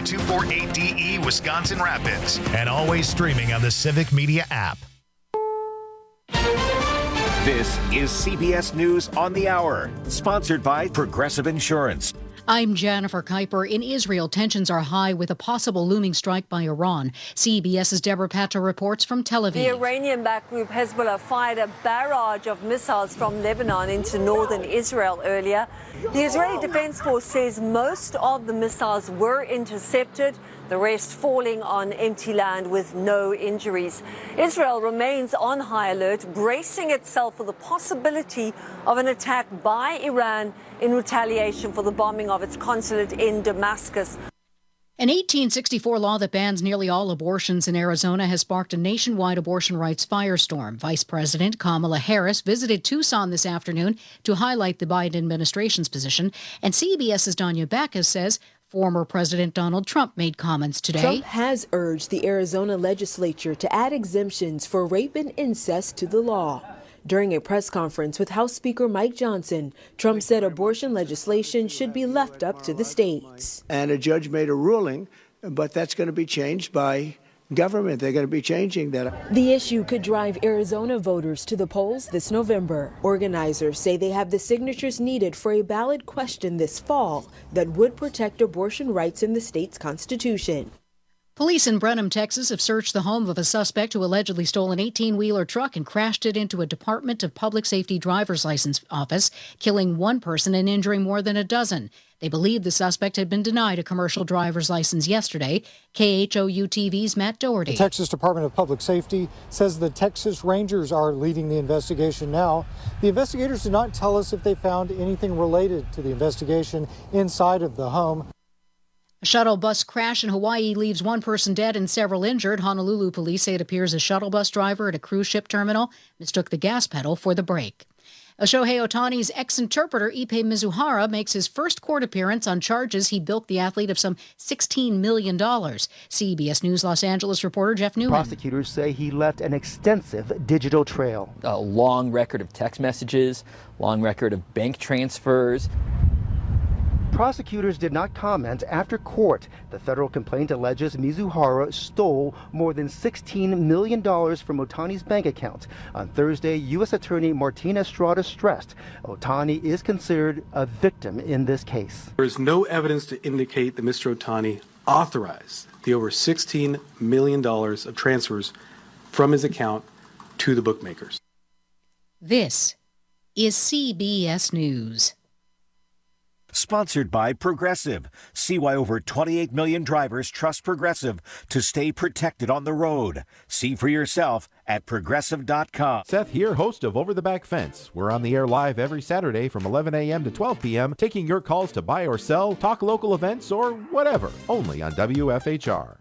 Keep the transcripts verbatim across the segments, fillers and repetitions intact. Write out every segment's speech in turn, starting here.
two forty-eight D E, Wisconsin Rapids, and always streaming on the Civic Media app. This is C B S News on the Hour, sponsored by Progressive Insurance. I'm Jennifer Kuiper. In Israel, tensions are high with a possible looming strike by Iran. CBS's Deborah Patta reports from Tel Aviv. The Iranian-backed group Hezbollah fired a barrage of missiles from Lebanon into northern Israel earlier. The Israeli Defense Force says most of the missiles were intercepted, the rest falling on empty land with no injuries. Israel remains on high alert, bracing itself for the possibility of an attack by Iran in retaliation for the bombing of its consulate in Damascus. An eighteen sixty-four law that bans nearly all abortions in Arizona has sparked a nationwide abortion rights firestorm. Vice President Kamala Harris visited Tucson this afternoon to highlight the Biden administration's position, and CBS's Danya Bacchus says former President Donald Trump made comments today. Trump has urged the Arizona legislature to add exemptions for rape and incest to the law. During a press conference with House Speaker Mike Johnson, Trump said abortion legislation should be left up to the states. And a judge made a ruling, but that's going to be changed by government. They're going to be changing that. The issue could drive Arizona voters to the polls this November. Organizers say they have the signatures needed for a ballot question this fall that would protect abortion rights in the state's constitution. Police in Brenham, Texas, have searched the home of a suspect who allegedly stole an eighteen-wheeler truck and crashed it into a Department of Public Safety driver's license office, killing one person and injuring more than a dozen. They believe the suspect had been denied a commercial driver's license yesterday. K H O U T V's Matt Doherty. The Texas Department of Public Safety says the Texas Rangers are leading the investigation now. The investigators did not tell us if they found anything related to the investigation inside of the home. A shuttle bus crash in Hawaii leaves one person dead and several injured. Honolulu police say it appears a shuttle bus driver at a cruise ship terminal mistook the gas pedal for the brake. Shohei Ohtani's ex-interpreter Ippei Mizuhara makes his first court appearance on charges he bilked the athlete of some sixteen million dollars. C B S News Los Angeles reporter Jeff Newman. Prosecutors say he left an extensive digital trail. A long record of text messages, long record of bank transfers. Prosecutors did not comment after court. The federal complaint alleges Mizuhara stole more than sixteen million dollars from Ohtani's bank account. On Thursday, U S Attorney Martina Estrada stressed Ohtani is considered a victim in this case. There is no evidence to indicate that Mister Ohtani authorized the over sixteen million dollars of transfers from his account to the bookmakers. This is C B S News. Sponsored by Progressive. See why over twenty-eight million drivers trust Progressive to stay protected on the road. See for yourself at progressive dot com. Seth here, host of Over the Back Fence. We're on the air live every Saturday from eleven a.m. to twelve p.m., taking your calls to buy or sell, talk local events, or whatever, only on W F H R.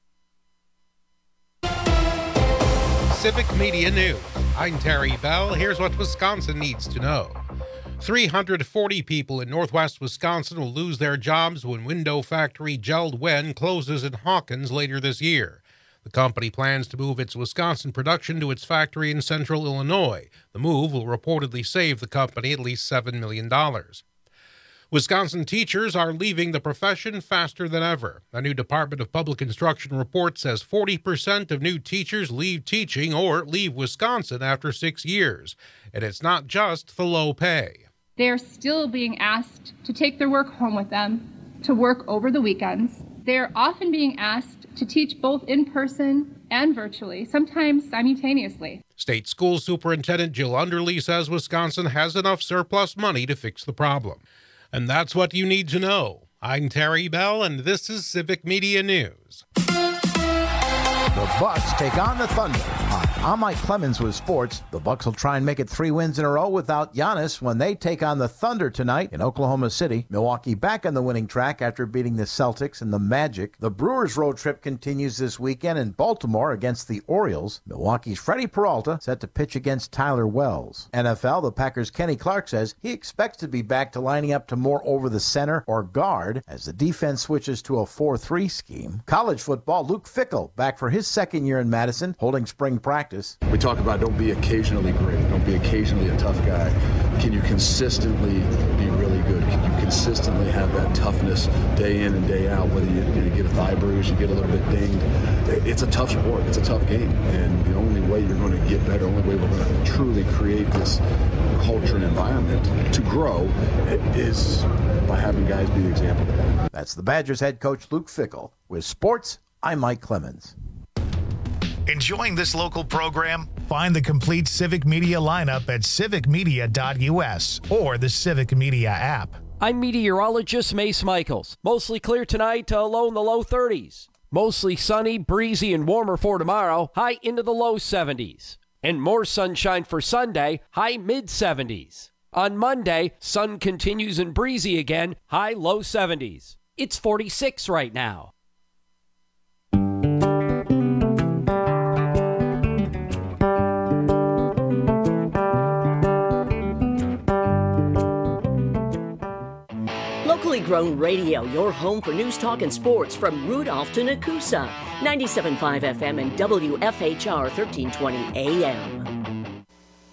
Civic Media News. I'm Terry Bell. Here's what Wisconsin needs to know. three hundred forty people in northwest Wisconsin will lose their jobs when window factory JELD-WEN closes in Hawkins later this year. The company plans to move its Wisconsin production to its factory in central Illinois. The move will reportedly save the company at least seven million dollars. Wisconsin teachers are leaving the profession faster than ever. A new Department of Public Instruction report says forty percent of new teachers leave teaching or leave Wisconsin after six years. And it's not just the low pay. They're still being asked to take their work home with them, to work over the weekends. They're often being asked to teach both in person and virtually, sometimes simultaneously. State School Superintendent Jill Underly says Wisconsin has enough surplus money to fix the problem. And that's what you need to know. I'm Terry Bell, and this is Civic Media News. The Bucks take on the Thunder. I'm Mike Clemens with sports. The Bucks will try and make it three wins in a row without Giannis when they take on the Thunder tonight in Oklahoma City. Milwaukee back on the winning track after beating the Celtics and the Magic. The Brewers road trip continues this weekend in Baltimore against the Orioles. Milwaukee's Freddie Peralta set to pitch against Tyler Wells. N F L, the Packers' Kenny Clark says he expects to be back to lining up to more over the center or guard as the defense switches to a four three scheme. College football, Luke Fickell back for his second year in Madison, holding spring practice. We talk about don't be occasionally great, don't be occasionally a tough guy. Can you consistently be really good? Can you consistently have that toughness day in and day out, whether you, you, know, you get a thigh bruise, you get a little bit dinged. It's a tough sport. It's a tough game. And the only way you're going to get better, the only way we're going to truly create this culture and environment to grow is by having guys be the example. That's the Badgers head coach Luke Fickell. With sports, I'm Mike Clemens. Enjoying this local program? Find the complete Civic Media lineup at civic media dot u s or the Civic Media app. I'm meteorologist Mace Michaels. Mostly clear tonight, uh, low in the low thirties. Mostly sunny, breezy, and warmer for tomorrow, high into the low seventies. And more sunshine for Sunday, high mid seventies. On Monday, sun continues and breezy again, high low seventies. It's forty-six right now. Locally grown radio, your home for news, talk, and sports from Rudolph to Nakusa. ninety-seven point five F M and W F H R thirteen twenty A M.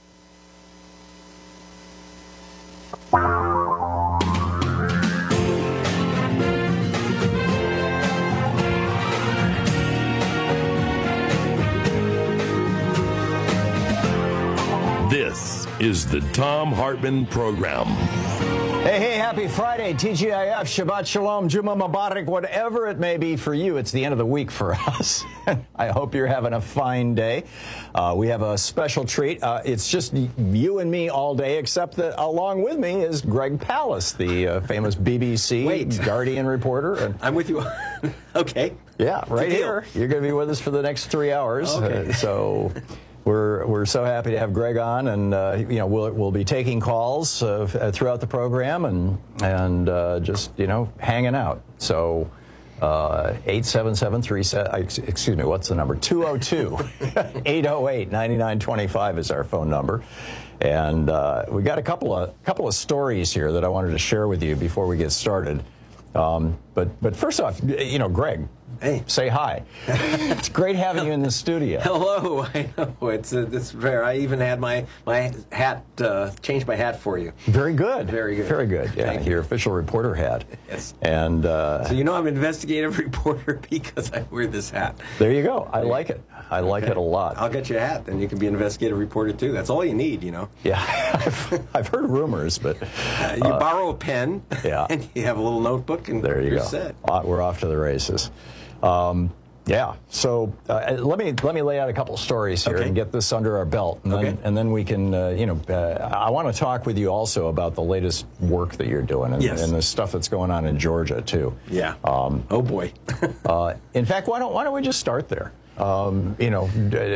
This is the Thom Hartmann Program. Hey, hey, happy Friday, T G I F, Shabbat Shalom, Juma Mubarak, whatever it may be for you. It's the end of the week for us. I hope you're having a fine day. Uh, we have a special treat. Uh, it's just you and me all day, except that along with me is Greg Palast, the uh, famous B B C Wait. Guardian reporter. And I'm with you. Okay. Yeah, right here. You're going to be with us for the next three hours. Okay. Uh, so... We're we're so happy to have Greg on, and uh, you know we'll we'll be taking calls uh, throughout the program, and and uh, just you know hanging out. So uh, eight seven seven three excuse me, what's the number? two oh two, eight oh eight, nine nine two five is our phone number, and uh, we got a couple of couple of stories here that I wanted to share with you before we get started. Um, but but first off, you know, Greg. Hey, say hi. It's great having you in the studio. Hello. I know it's uh, it's rare. I even had my my hat uh, changed my hat for you. Very good. Very good. Very good. Yeah, Thank your you. official reporter hat. Yes. And uh, so you know I'm an investigative reporter because I wear this hat. There you go. I like it. I like okay. it a lot. I'll get you a hat, and you can be an investigative reporter too. That's all you need, you know. Yeah, I've, I've heard rumors, but uh, you uh, borrow a pen. Yeah. And you have a little notebook, and there you you're go. set. We're off to the races. Um, yeah. So uh, let me let me lay out a couple stories here okay. and get this under our belt, and okay. then and then we can uh, you know uh, I want to talk with you also about the latest work that you're doing and, yes. and the stuff that's going on in Georgia too. Yeah. Um, oh boy. uh, in fact, why don't why don't we just start there? Um, you know.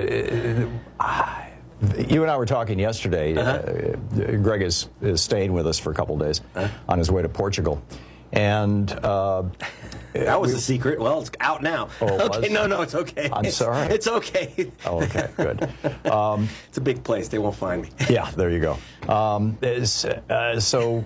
Uh, You and I were talking yesterday. Uh-huh. Uh, Greg is, is staying with us for a couple days uh-huh. on his way to Portugal. And uh, that was we, a secret. Well, it's out now. Oh, it okay, was? no, no, it's okay. I'm it's, sorry. It's okay. Oh, okay, good. Um, it's a big place. They won't find me. Yeah, there you go. Um, uh, so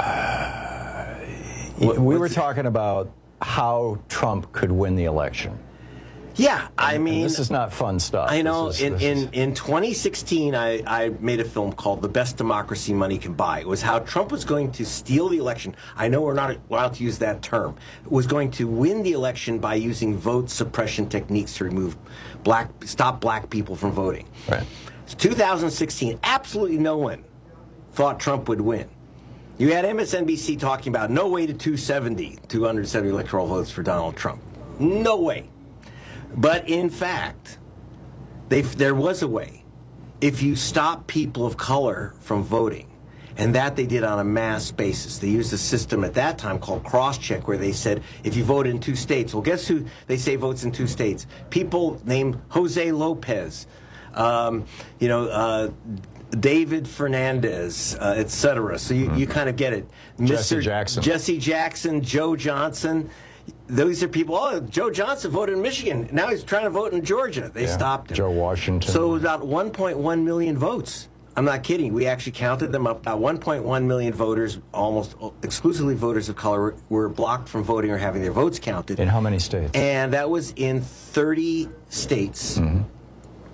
uh, what, we were talking about how Trump could win the election. Yeah, I and, mean... And this is not fun stuff. I know. Is, in, in, is... in twenty sixteen, I, I made a film called The Best Democracy Money Can Buy. It was how Trump was going to steal the election. I know we're not allowed to use that term. It was going to win the election by using vote suppression techniques to remove black, stop black people from voting. Right. So two thousand sixteen, absolutely no one thought Trump would win. You had M S N B C talking about no way to two seventy, two hundred seventy electoral votes for Donald Trump. No way. But in fact, they, there was a way. If you stop people of color from voting, and that they did on a mass basis. They used a system at that time called cross-check, where they said, if you vote in two states, well, guess who they say votes in two states? People named Jose Lopez, um, you know, uh, David Fernandez, uh, et cetera. So you, mm-hmm. you kind of get it. Jesse Mister Jackson. Jesse Jackson, Joe Johnson. Those are people, oh, Joe Johnson voted in Michigan. Now he's trying to vote in Georgia. They yeah, stopped him. Joe Washington. So about one point one million votes. I'm not kidding. We actually counted them up. About one point one million voters, almost exclusively voters of color, were blocked from voting or having their votes counted. In how many states? And that was in thirty states. Mm-hmm.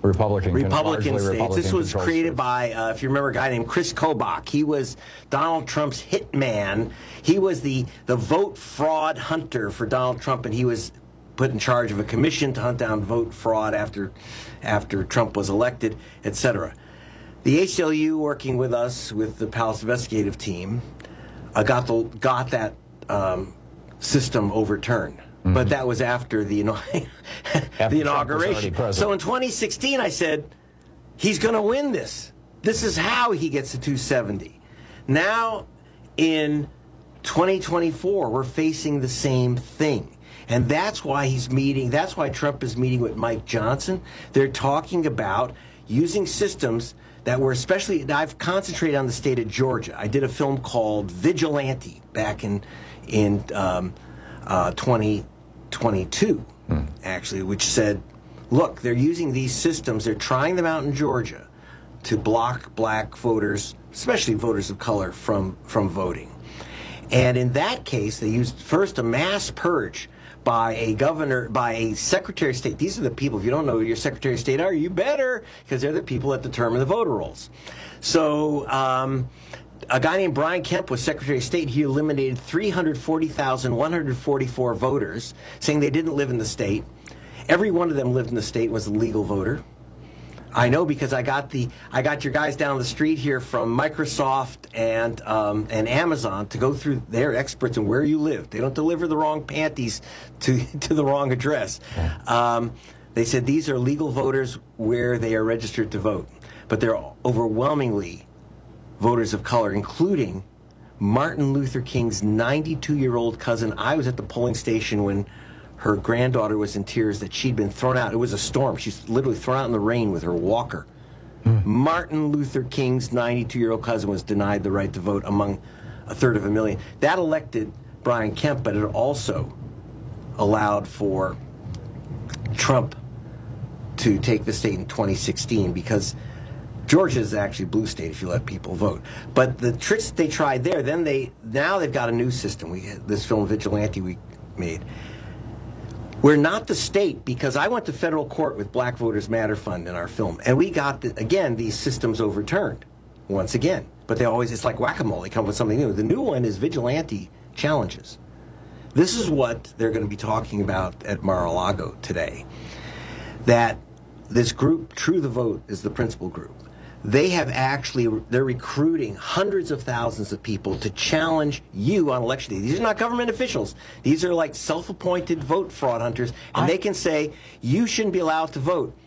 Republican, Republican states. Republican this was created states. by, uh, if you remember, a guy named Chris Kobach. He was Donald Trump's hitman. He was the, the vote fraud hunter for Donald Trump, and he was put in charge of a commission to hunt down vote fraud after, after Trump was elected, et cetera. The A C L U, working with us, with the Palace investigative team, uh, got, the, got that um, system overturned. Mm-hmm. But that was after the, after the inauguration. So in twenty sixteen, I said, he's going to win this. This is how he gets to two seventy. Now, in twenty twenty-four, we're facing the same thing. And that's why he's meeting, that's why Trump is meeting with Mike Johnson. They're talking about using systems that were especially, I've concentrated on the state of Georgia. I did a film called Vigilante back in, in um, uh, twenty twenty-two, hmm. actually, which said, look, they're using these systems, they're trying them out in Georgia to block black voters, especially voters of color, from, from voting. And in that case, they used first a mass purge by a governor, by a secretary of state. These are the people, if you don't know who your secretary of state are, you better, because they're the people that determine the voter rolls. So um, a guy named Brian Kemp was secretary of state. He eliminated three hundred forty thousand one hundred forty-four voters, saying they didn't live in the state. Every one of them lived in the state, was a legal voter. I know because I got the I got your guys down the street here from Microsoft and um, and Amazon to go through their experts and where you live. They don't deliver the wrong panties to to the wrong address. Um, they said these are legal voters where they are registered to vote, but they're overwhelmingly voters of color, including Martin Luther King's ninety-two-year-old cousin. I was at the polling station when her granddaughter was in tears that she'd been thrown out. It was a storm. She's literally thrown out in the rain with her walker. Mm. Martin Luther King's ninety-two-year-old cousin was denied the right to vote among a third of a million. That elected Brian Kemp, but it also allowed for Trump to take the state in twenty sixteen because Georgia is actually a blue state if you let people vote. But the tricks that they tried there, then they now they've got a new system. We this film Vigilante we made. We're not the state because I went to federal court with Black Voters Matter Fund in our film, and we got the, again these systems overturned once again. But they always it's like whack-a-mole. They come up with something new. The new one is Vigilante challenges. This is what they're going to be talking about at Mar-a-Lago today. That this group, True the Vote, is the principal group. They have actually, they're recruiting hundreds of thousands of people to challenge you on election day. These are not government officials. These are like self-appointed vote fraud hunters, and I, they can say, you shouldn't be allowed to vote.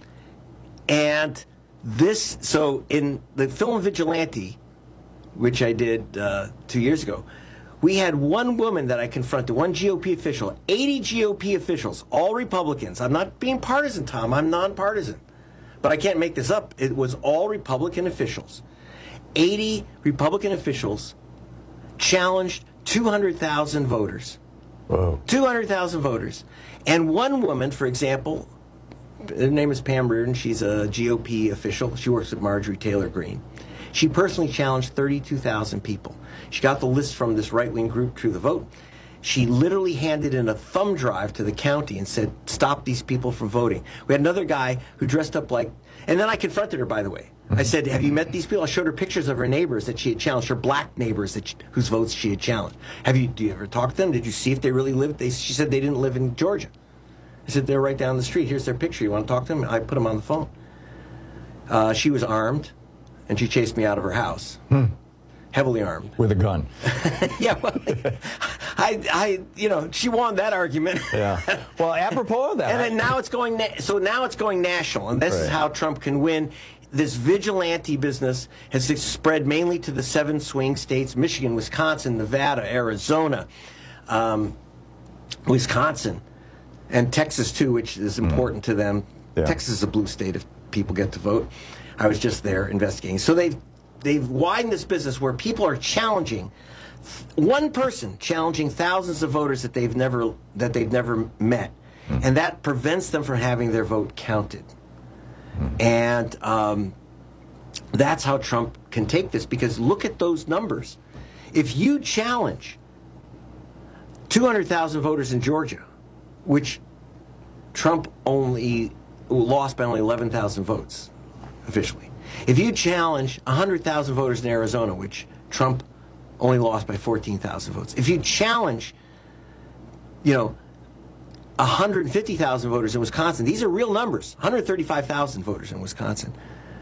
And this, so in the film Vigilante, which I did uh, two years ago, we had one woman that I confronted, one G O P official, eighty G O P officials, all Republicans. I'm not being partisan, Tom. I'm nonpartisan. But I can't make this up. It was all Republican officials. eighty Republican officials challenged two hundred thousand voters. Whoa. two hundred thousand voters. And one woman, for example, her name is Pam Reardon. She's a G O P official. She works with Marjorie Taylor Greene. She personally challenged thirty-two thousand people. She got the list from this right-wing group, True the Vote. She literally handed in a thumb drive to the county and said, stop these people from voting. We had another guy who dressed up like, and then I confronted her, by the way. I said, have you met these people? I showed her pictures of her neighbors that she had challenged, her black neighbors that she, whose votes she had challenged. Have you, do you ever talk to them? Did you see if they really lived? They, she said they didn't live in Georgia. I said, they're right down the street. Here's their picture. You want to talk to them? I put them on the phone. Uh, she was armed, and she chased me out of her house. Hmm. Heavily armed. With a gun. Yeah, well, I, I, you know, she won that argument. Yeah. Well, apropos of that. And then now it's going, na- so now it's going national, and this right. is how Trump can win. This vigilante business has spread mainly to the seven swing states: Michigan, Wisconsin, Nevada, Arizona, um, Wisconsin, and Texas too, which is important mm. to them. Yeah. Texas is a blue state if people get to vote. I was just there investigating. So they've they've widened this business where people are challenging one person challenging thousands of voters that they've never that they've never met, mm. and that prevents them from having their vote counted. Mm. And um, that's how Trump can take this, because look at those numbers. If you challenge two hundred thousand voters in Georgia, which Trump only lost by only eleven thousand votes, officially. If you challenge one hundred thousand voters in Arizona, which Trump only lost by fourteen thousand votes, if you challenge, you know, one hundred fifty thousand voters in Wisconsin, these are real numbers, one hundred thirty-five thousand voters in Wisconsin,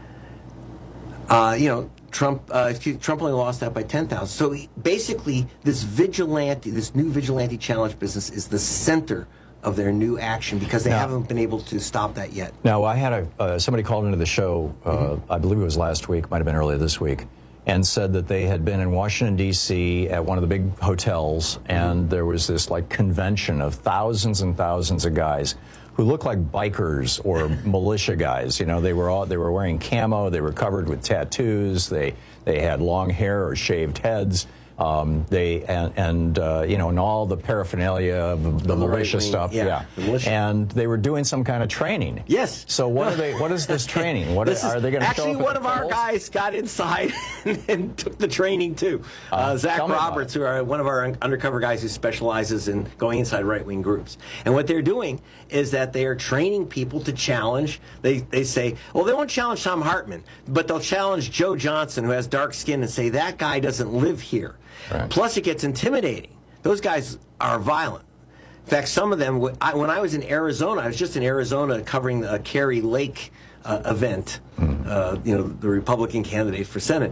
uh, you know, Trump, uh, excuse, Trump only lost that by ten thousand. So he, basically, this vigilante, this new vigilante challenge business is the center of their new action because they now, haven't been able to stop that yet. Now, I had a uh, somebody called into the show, uh, mm-hmm. I believe it was last week, might have been earlier this week, and said that they had been in Washington, D C at one of the big hotels, and mm-hmm. there was this like convention of thousands and thousands of guys who looked like bikers or militia guys. You know, they were all they were wearing camo, they were covered with tattoos, they they had long hair or shaved heads. Um, they and, and uh, you know, and all the paraphernalia of the, the militia right stuff, yeah. yeah. The militia. And they were doing some kind of training. Yes. So what are they? What is this training? What this are, is, are they going to actually? One of our guys got inside and, and took the training too. Uh, uh, Zach Roberts, who are one of our un- undercover guys who specializes in going inside right-wing groups. And what they're doing is that they are training people to challenge. They they say, well, they won't challenge Thom Hartmann, but they'll challenge Joe Johnson, who has dark skin, and say that guy doesn't live here. Right. Plus, it gets intimidating. Those guys are violent. In fact, some of them, I, when I was in Arizona, I was just in Arizona covering the Kerry Lake uh, event, mm. uh, you know, the Republican candidate for Senate.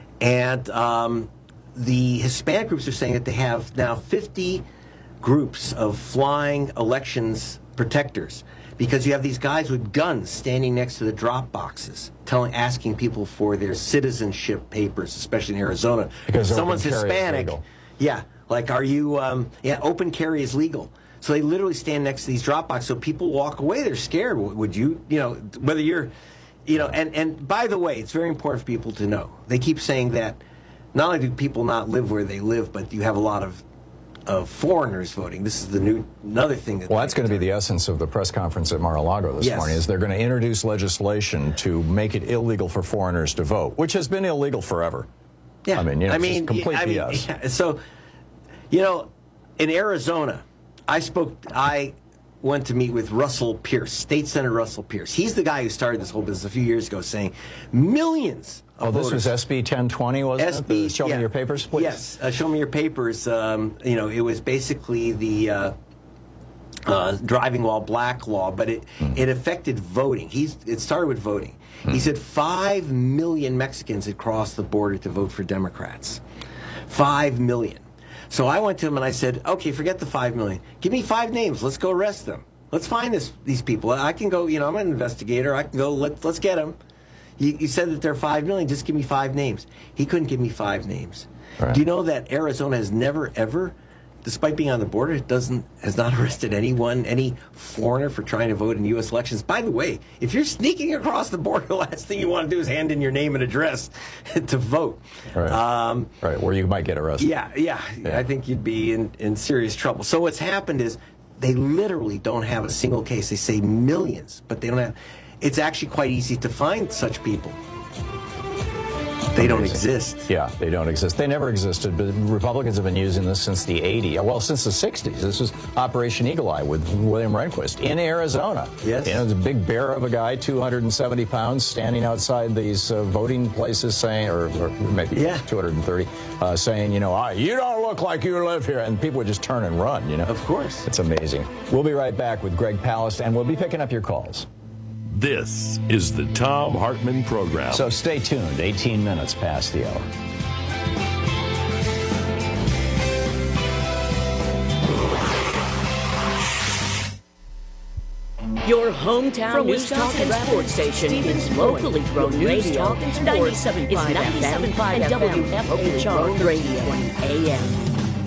And um, the Hispanic groups are saying that they have now fifty groups of flying elections protectors because you have these guys with guns standing next to the drop boxes, telling, asking people for their citizenship papers, especially in Arizona. Because if someone's Hispanic, yeah, like, are you, um, yeah, open carry is legal. So they literally stand next to these drop boxes. So people walk away, they're scared. Would you, you know, whether you're, you know, and, and by the way, it's very important for people to know. They keep saying that not only do people not live where they live, but you have a lot of of foreigners voting. This is the new another thing that. Well, that's going to be the essence of the press conference at Mar-a-Lago this yes. morning. Is they're going to introduce legislation to make it illegal for foreigners to vote, which has been illegal forever. Yeah, I mean, you know, I mean, it's complete I mean, B S. Yeah, so, you know, in Arizona, I spoke. I went to meet with Russell Pierce, State Senator Russell Pierce. He's the guy who started this whole business a few years ago, saying millions. Oh, this was S B ten twenty, wasn't S B, it? The show yeah. me your papers, please. Yes, uh, show me your papers. Um, you know, it was basically the uh, uh, driving while black law, but it mm. it affected voting. He's it started with voting. Mm. He said five million Mexicans had crossed the border to vote for Democrats. Five million. So I went to him and I said, okay, forget the five million. Give me five names. Let's go arrest them. Let's find this these people. I can go. You know, I'm an investigator. I can go. Let let's get them. You, you said that there are five million. Just give me five names. He couldn't give me five names. Right. Do you know that Arizona has never, ever, despite being on the border, it doesn't has not arrested anyone, any foreigner for trying to vote in U S elections? By the way, if you're sneaking across the border, the last thing you want to do is hand in your name and address to vote. Right. Um, right, where you might get arrested. Yeah, yeah, yeah. I think you'd be in, in serious trouble. So what's happened is they literally don't have a single case. They say millions, but they don't have... It's actually quite easy to find such people. They don't exist. Yeah, they don't exist. They never existed, but Republicans have been using this since the eighties. Well, since the sixties. This was Operation Eagle Eye with William Rehnquist in Arizona. Yes. You know, the big bear of a guy, two hundred seventy pounds, standing outside these uh, voting places saying, or, or maybe yeah. two hundred thirty, uh, saying, you know, ah, you don't look like you live here. And people would just turn and run, you know. Of course. It's amazing. We'll be right back with Greg Palast, and we'll be picking up your calls. This is the Thom Hartmann Program. So stay tuned, eighteen minutes past the hour. Your hometown From news talk and sports station is locally grown radio. ninety-seven point five and W F H R thirteen twenty A M.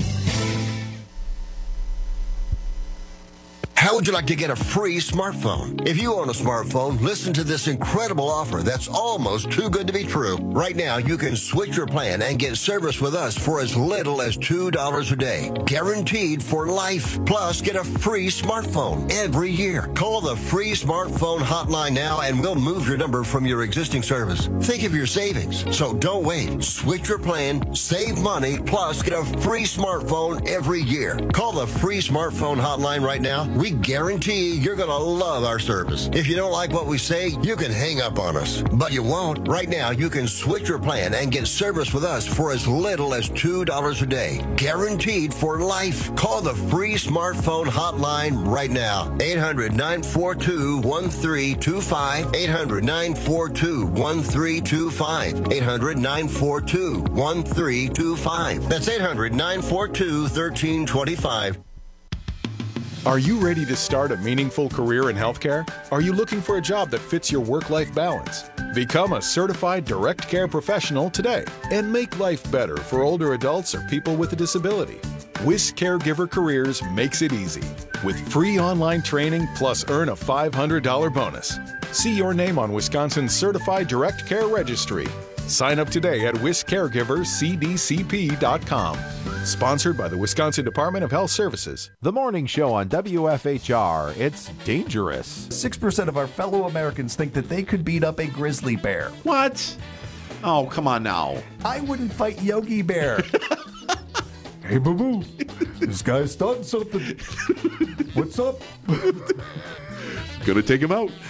How would you like to get a free smartphone? If you own a smartphone, listen to this incredible offer that's almost too good to be true. Right now, you can switch your plan and get service with us for as little as two dollars a day. Guaranteed for life. Plus, get a free smartphone every year. Call the free smartphone hotline now and we'll move your number from your existing service. Think of your savings. So don't wait. Switch your plan, save money, plus get a free smartphone every year. Call the free smartphone hotline right now. We guarantee you're going to love our service. If you don't like what we say, you can hang up on us. But you won't. Right now, you can switch your plan and get service with us for as little as two dollars a day. Guaranteed for life. Call the free smartphone hotline right now. eight hundred, nine four two, one three two five. eight hundred, nine four two, one three two five. eight hundred, nine four two, one three two five. That's eight hundred, nine four two, one three two five. Are you ready to start a meaningful career in healthcare? Are you looking for a job that fits your work-life balance? Become a certified direct care professional today and make life better for older adults or people with a disability. WIS Caregiver Careers makes it easy with free online training plus earn a five hundred dollars bonus. See your name on Wisconsin's Certified Direct Care Registry. Sign up today at wis caregiver c d c p dot com. Sponsored by the Wisconsin Department of Health Services. The morning show on W F H R. It's dangerous. six percent of our fellow Americans think that they could beat up a grizzly bear. What? Oh, come on now. I wouldn't fight Yogi Bear. Hey, boo-boo. This guy's starting something. What's up? Gonna take him out.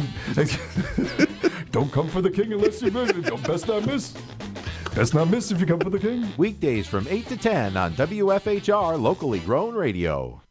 Don't come for the king unless you miss. Don't best not miss. Best not miss if you come for the king. Weekdays from eight to ten on W F H R Locally Grown Radio.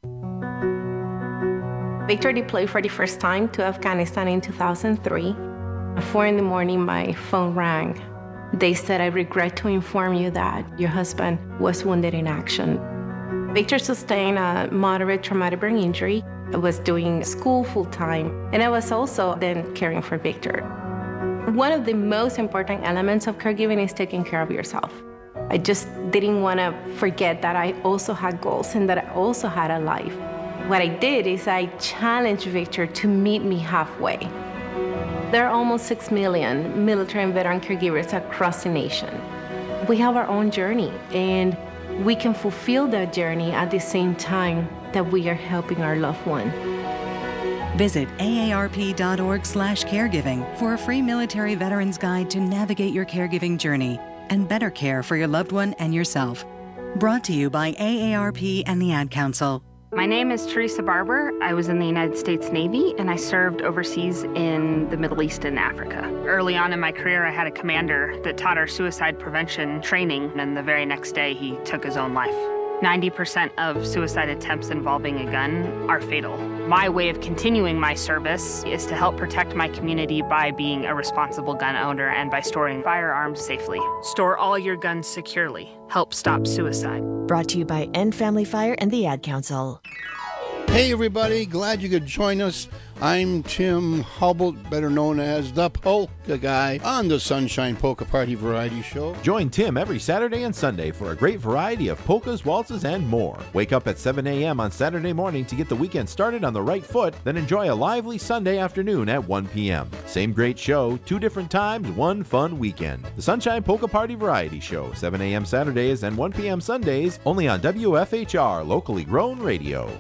Victor deployed for the first time to Afghanistan in two thousand three. At four in the morning, my phone rang. They said, I regret to inform you that your husband was wounded in action. Victor sustained a moderate traumatic brain injury. I was doing school full-time, and I was also then caring for Victor. One of the most important elements of caregiving is taking care of yourself. I just didn't want to forget that I also had goals and that I also had a life. What I did is I challenged Victor to meet me halfway. There are almost six million military and veteran caregivers across the nation. We have our own journey, and we can fulfill that journey at the same time that we are helping our loved one. Visit A A R P dot org slash caregiving for a free military veterans guide to navigate your caregiving journey and better care for your loved one and yourself. Brought to you by A A R P and the Ad Council. My name is Teresa Barber. I was in the United States Navy, and I served overseas in the Middle East and Africa. Early on in my career, I had a commander that taught our suicide prevention training, and the very next day, he took his own life. ninety percent of suicide attempts involving a gun are fatal. My way of continuing my service is to help protect my community by being a responsible gun owner and by storing firearms safely. Store all your guns securely. Help stop suicide. Brought to you by End Family Fire and the Ad Council. Hey everybody, glad you could join us. I'm Tim Hubble, better known as the Polka Guy, on the Sunshine Polka Party Variety Show. Join Tim every Saturday and Sunday for a great variety of polkas, waltzes, and more. Wake up at seven a.m. on Saturday morning to get the weekend started on the right foot, then enjoy a lively Sunday afternoon at one p.m. Same great show, two different times, one fun weekend. The Sunshine Polka Party Variety Show, seven a.m. Saturdays and one p.m. Sundays, only on W F H R, Locally Grown Radio.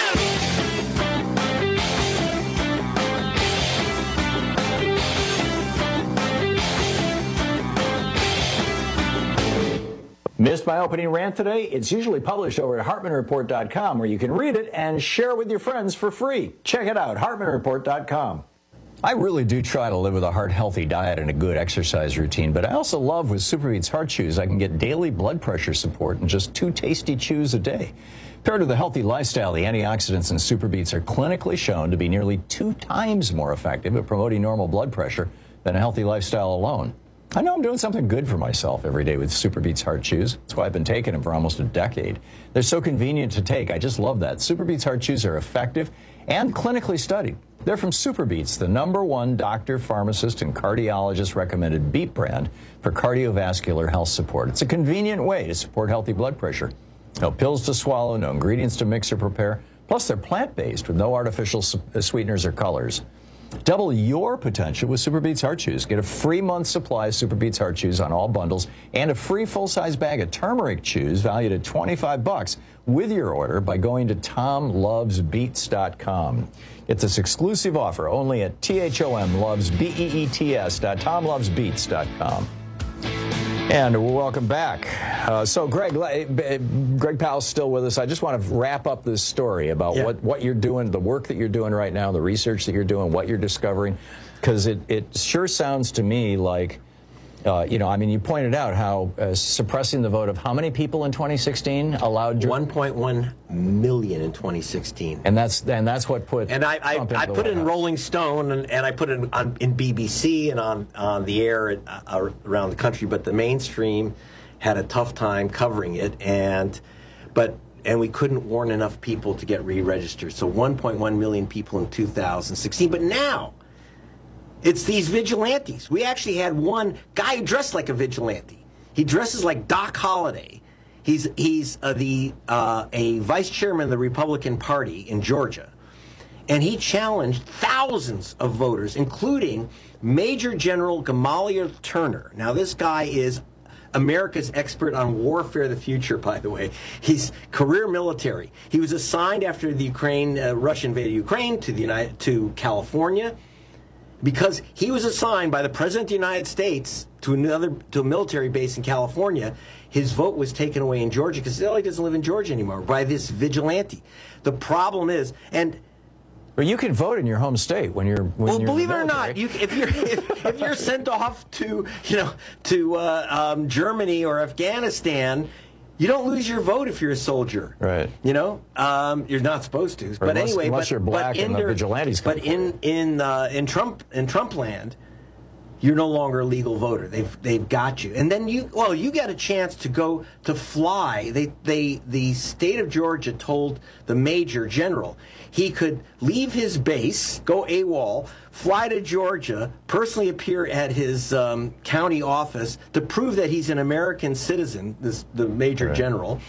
Missed my opening rant today? It's usually published over at hartman report dot com, where you can read it and share it with your friends for free. Check it out, hartman report dot com. I really do try to live with a heart-healthy diet and a good exercise routine, but I also love with SuperBeets Heart Chews, I can get daily blood pressure support in just two tasty chews a day. Paired with a healthy lifestyle, the antioxidants in SuperBeets are clinically shown to be nearly two times more effective at promoting normal blood pressure than a healthy lifestyle alone. I know I'm doing something good for myself every day with SuperBeets Heart Chews. That's why I've been taking them for almost a decade. They're so convenient to take. I just love that. SuperBeets Heart Chews are effective and clinically studied. They're from SuperBeets, the number one doctor, pharmacist, and cardiologist recommended beet brand for cardiovascular health support. It's a convenient way to support healthy blood pressure. No pills to swallow, no ingredients to mix or prepare. Plus, they're plant-based with no artificial sweeteners or colors. Double your potential with SuperBeets Heart Chews. Get a free month supply of SuperBeets Heart Chews on all bundles and a free full-size bag of turmeric chews valued at twenty-five bucks with your order by going to tom loves beets dot com. It's this exclusive offer only at T H O M loves B E E T S dot tom loves beets dot com. And welcome back. Uh, so, Greg, Greg Powell's still with us. I just want to wrap up this story about yeah. what, what you're doing, the work that you're doing right now, the research that you're doing, what you're discovering, because it, it sure sounds to me like, uh, you know, I mean, you pointed out how uh, suppressing the vote of how many people in twenty sixteen allowed one point one million in twenty sixteen, and that's and that's what put and I I, I put it in Rolling Stone and, and I put it on in B B C and on on the air uh, around the country, but the mainstream had a tough time covering it, and but and we couldn't warn enough people to get re-registered. So one point one million people in two thousand sixteen, but now it's these vigilantes. We actually had one guy dressed like a vigilante. He dresses like Doc Holliday. He's he's uh, the uh, a vice chairman of the Republican Party in Georgia, and he challenged thousands of voters, including Major General Gamaliel Turner. Now, this guy is America's expert on warfare of the future, by the way. He's career military. He was assigned after the Ukraine, uh, Russia invaded Ukraine to the United to California, because he was assigned by the President of the United States to another to a military base in California. His vote was taken away in Georgia because he doesn't live in Georgia anymore by this vigilante. The problem is, and well, you can vote in your home state when you're when well, you're believe in it the or not, you, if you're if, if you're sent off to you know to uh, um, Germany or Afghanistan, you don't lose your vote if you're a soldier. Right. You know, um, you're not supposed to. Or but unless, anyway, unless but, you're black but in and the their, vigilantes come But in in uh, in Trump in Trump land, you're no longer a legal voter. They've they've got you, and then you well, you get a chance to go to fly. They they the state of Georgia told the Major General he could leave his base, go AWOL, fly to Georgia, personally appear at his um, county office to prove that he's an American citizen. This the Major right. General.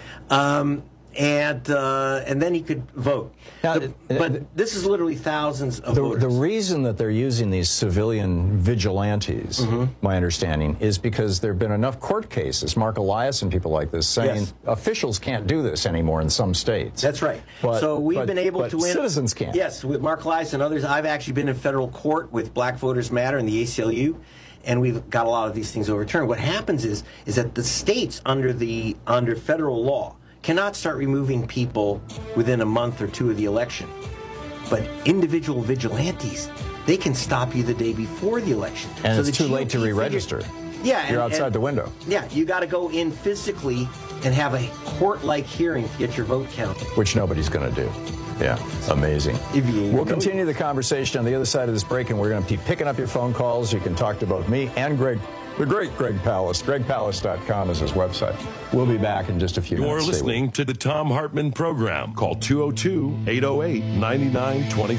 Um, And uh, and then he could vote. Now, the, but this is literally thousands of the, voters. The reason that they're using these civilian vigilantes, mm-hmm. my understanding, is because there have been enough court cases, Mark Elias and people like this, saying yes. officials can't do this anymore in some states. That's right. But, so we've but, been able but to win. Citizens can't. Yes, with Mark Elias and others. I've actually been in federal court with Black Voters Matter and the A C L U. And we've got a lot of these things overturned. What happens is is that the states under the under federal law cannot start removing people within a month or two of the election. But individual vigilantes, they can stop you the day before the election. And so it's too late to re-register. Yeah. You're and, outside and, the window. Yeah, you got to go in physically and have a court-like hearing to get your vote counted. Which nobody's going to do. Yeah, amazing. We'll continue the conversation on the other side of this break, and we're going to be picking up your phone calls. You can talk to both me and Greg, the great Greg Palast. Greg Palast dot com is his website. We'll be back in just a few You're minutes. You're listening to the Tom Hartman Program. Call two oh two, eight oh eight, nine nine two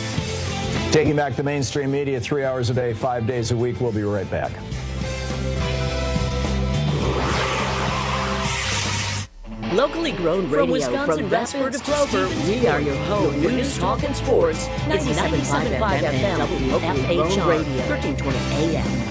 five. Taking back the mainstream media three hours a day, five days a week. We'll be right back. Locally grown radio from Wisconsin from Westford to Grover. We are your home for news, talk, and sports. ninety-seven point five F M, W F H R, thirteen twenty A M.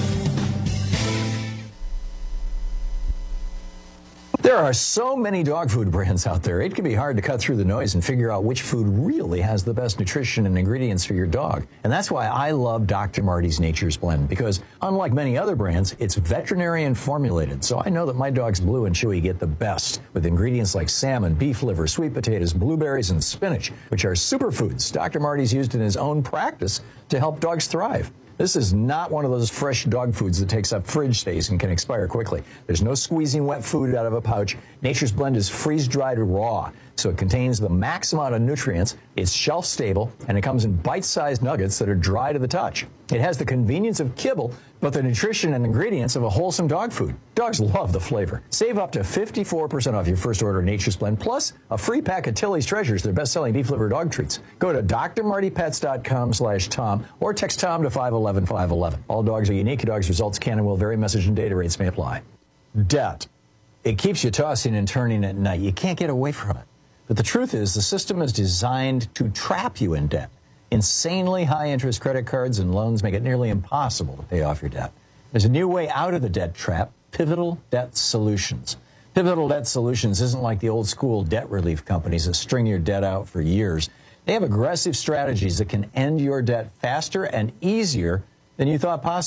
There are so many dog food brands out there, it can be hard to cut through the noise and figure out which food really has the best nutrition and ingredients for your dog. And that's why I love Doctor Marty's Nature's Blend, because unlike many other brands, it's veterinarian formulated. So I know that my dogs Blue and Chewy get the best with ingredients like salmon, beef liver, sweet potatoes, blueberries, and spinach, which are superfoods Doctor Marty's used in his own practice to help dogs thrive. This is not one of those fresh dog foods that takes up fridge space and can expire quickly. There's no squeezing wet food out of a pouch. Nature's Blend is freeze-dried raw, so it contains the max amount of nutrients, it's shelf-stable, and it comes in bite-sized nuggets that are dry to the touch. It has the convenience of kibble, but the nutrition and ingredients of a wholesome dog food. Dogs love the flavor. Save up to fifty-four percent off your first order of Nature's Blend, plus a free pack of Tilly's Treasures, their best-selling beef liver dog treats. Go to D R Marty Pets dot com slash Tom or text Tom to five one one, five one one. All dogs are unique. Dogs' results can and will vary. Message and data rates may apply. Debt. It keeps you tossing and turning at night. You can't get away from it. But the truth is, the system is designed to trap you in debt. Insanely high-interest credit cards and loans make it nearly impossible to pay off your debt. There's a new way out of the debt trap, Pivotal Debt Solutions. Pivotal Debt Solutions isn't like the old-school debt relief companies that string your debt out for years. They have aggressive strategies that can end your debt faster and easier than you thought possible.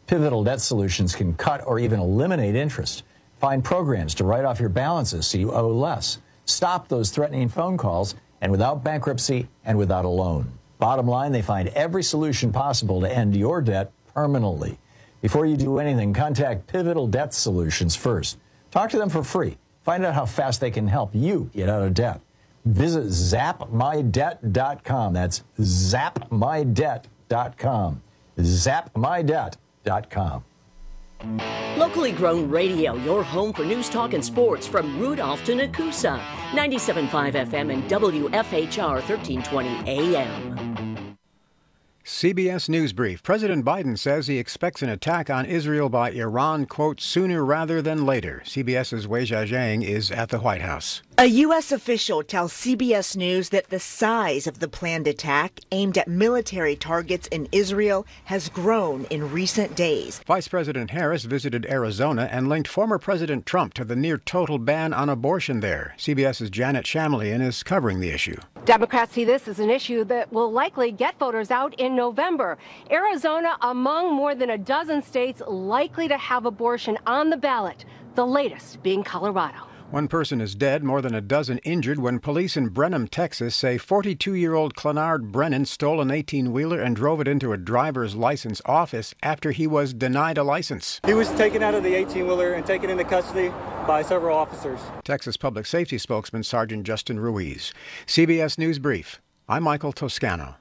Pivotal Debt Solutions can cut or even eliminate interest. Find programs to write off your balances so you owe less. Stop those threatening phone calls, and without bankruptcy and without a loan. Bottom line, they find every solution possible to end your debt permanently. Before you do anything, contact Pivotal Debt Solutions first. Talk to them for free. Find out how fast they can help you get out of debt. Visit zap my debt dot com. That's zap my debt dot com. zap my debt dot com. Locally grown radio, your home for news, talk, and sports from Rudolph to Nakusa. ninety-seven point five F M and W F H R thirteen twenty A M. C B S News Brief. President Biden says he expects an attack on Israel by Iran, quote, sooner rather than later. CBS's Wei Jiajing is at the White House. A U S official tells C B S News that the size of the planned attack aimed at military targets in Israel has grown in recent days. Vice President Harris visited Arizona and linked former President Trump to the near-total ban on abortion there. CBS's Janet Shamlian is covering the issue. Democrats see this as an issue that will likely get voters out in November. Arizona among more than a dozen states likely to have abortion on the ballot, the latest being Colorado. One person is dead, more than a dozen injured when police in Brenham, Texas say forty-two-year-old Clenard Brennan stole an eighteen-wheeler and drove it into a driver's license office after he was denied a license. He was taken out of the eighteen-wheeler and taken into custody by several officers. Texas Public Safety spokesman Sergeant Justin Ruiz. C B S News Brief. I'm Michael Toscano.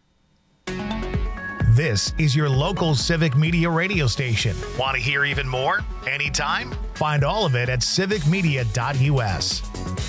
This is your local Civic Media radio station. Want to hear even more? Anytime? Find all of it at civic media dot U S.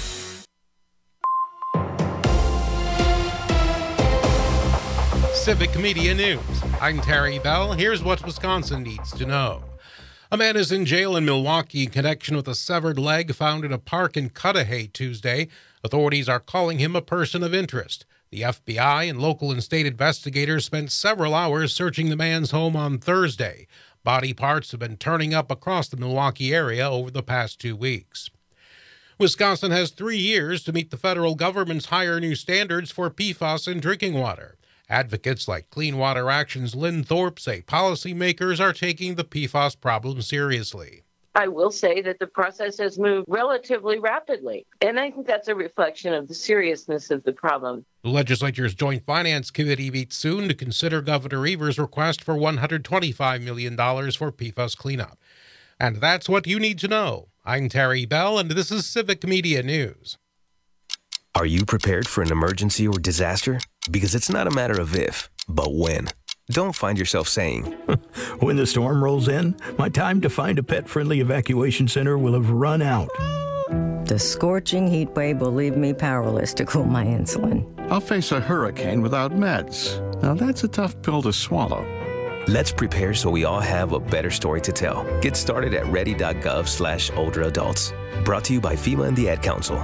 Civic Media News. I'm Terry Bell. Here's what Wisconsin needs to know. A man is in jail in Milwaukee in connection with a severed leg found in a park in Cudahy Tuesday. Authorities are calling him a person of interest. The F B I and local and state investigators spent several hours searching the man's home on Thursday. Body parts have been turning up across the Milwaukee area over the past two weeks. Wisconsin has three years to meet the federal government's higher new standards for P FAS in drinking water. Advocates like Clean Water Action's Lynn Thorpe say policymakers are taking the P FAS problem seriously. I will say that the process has moved relatively rapidly, and I think that's a reflection of the seriousness of the problem. The legislature's Joint Finance Committee meets soon to consider Governor Evers' request for one hundred twenty-five million dollars for P FAS cleanup. And that's what you need to know. I'm Terry Bell, and this is Civic Media News. Are you prepared for an emergency or disaster? Because it's not a matter of if, but when. Don't find yourself saying, when the storm rolls in, my time to find a pet-friendly evacuation center will have run out. The scorching heat wave will leave me powerless to cool my insulin. I'll face a hurricane without meds. Now that's a tough pill to swallow. Let's prepare so we all have a better story to tell. Get started at ready.gov slash older adults. Brought to you by FEMA and the Ad Council.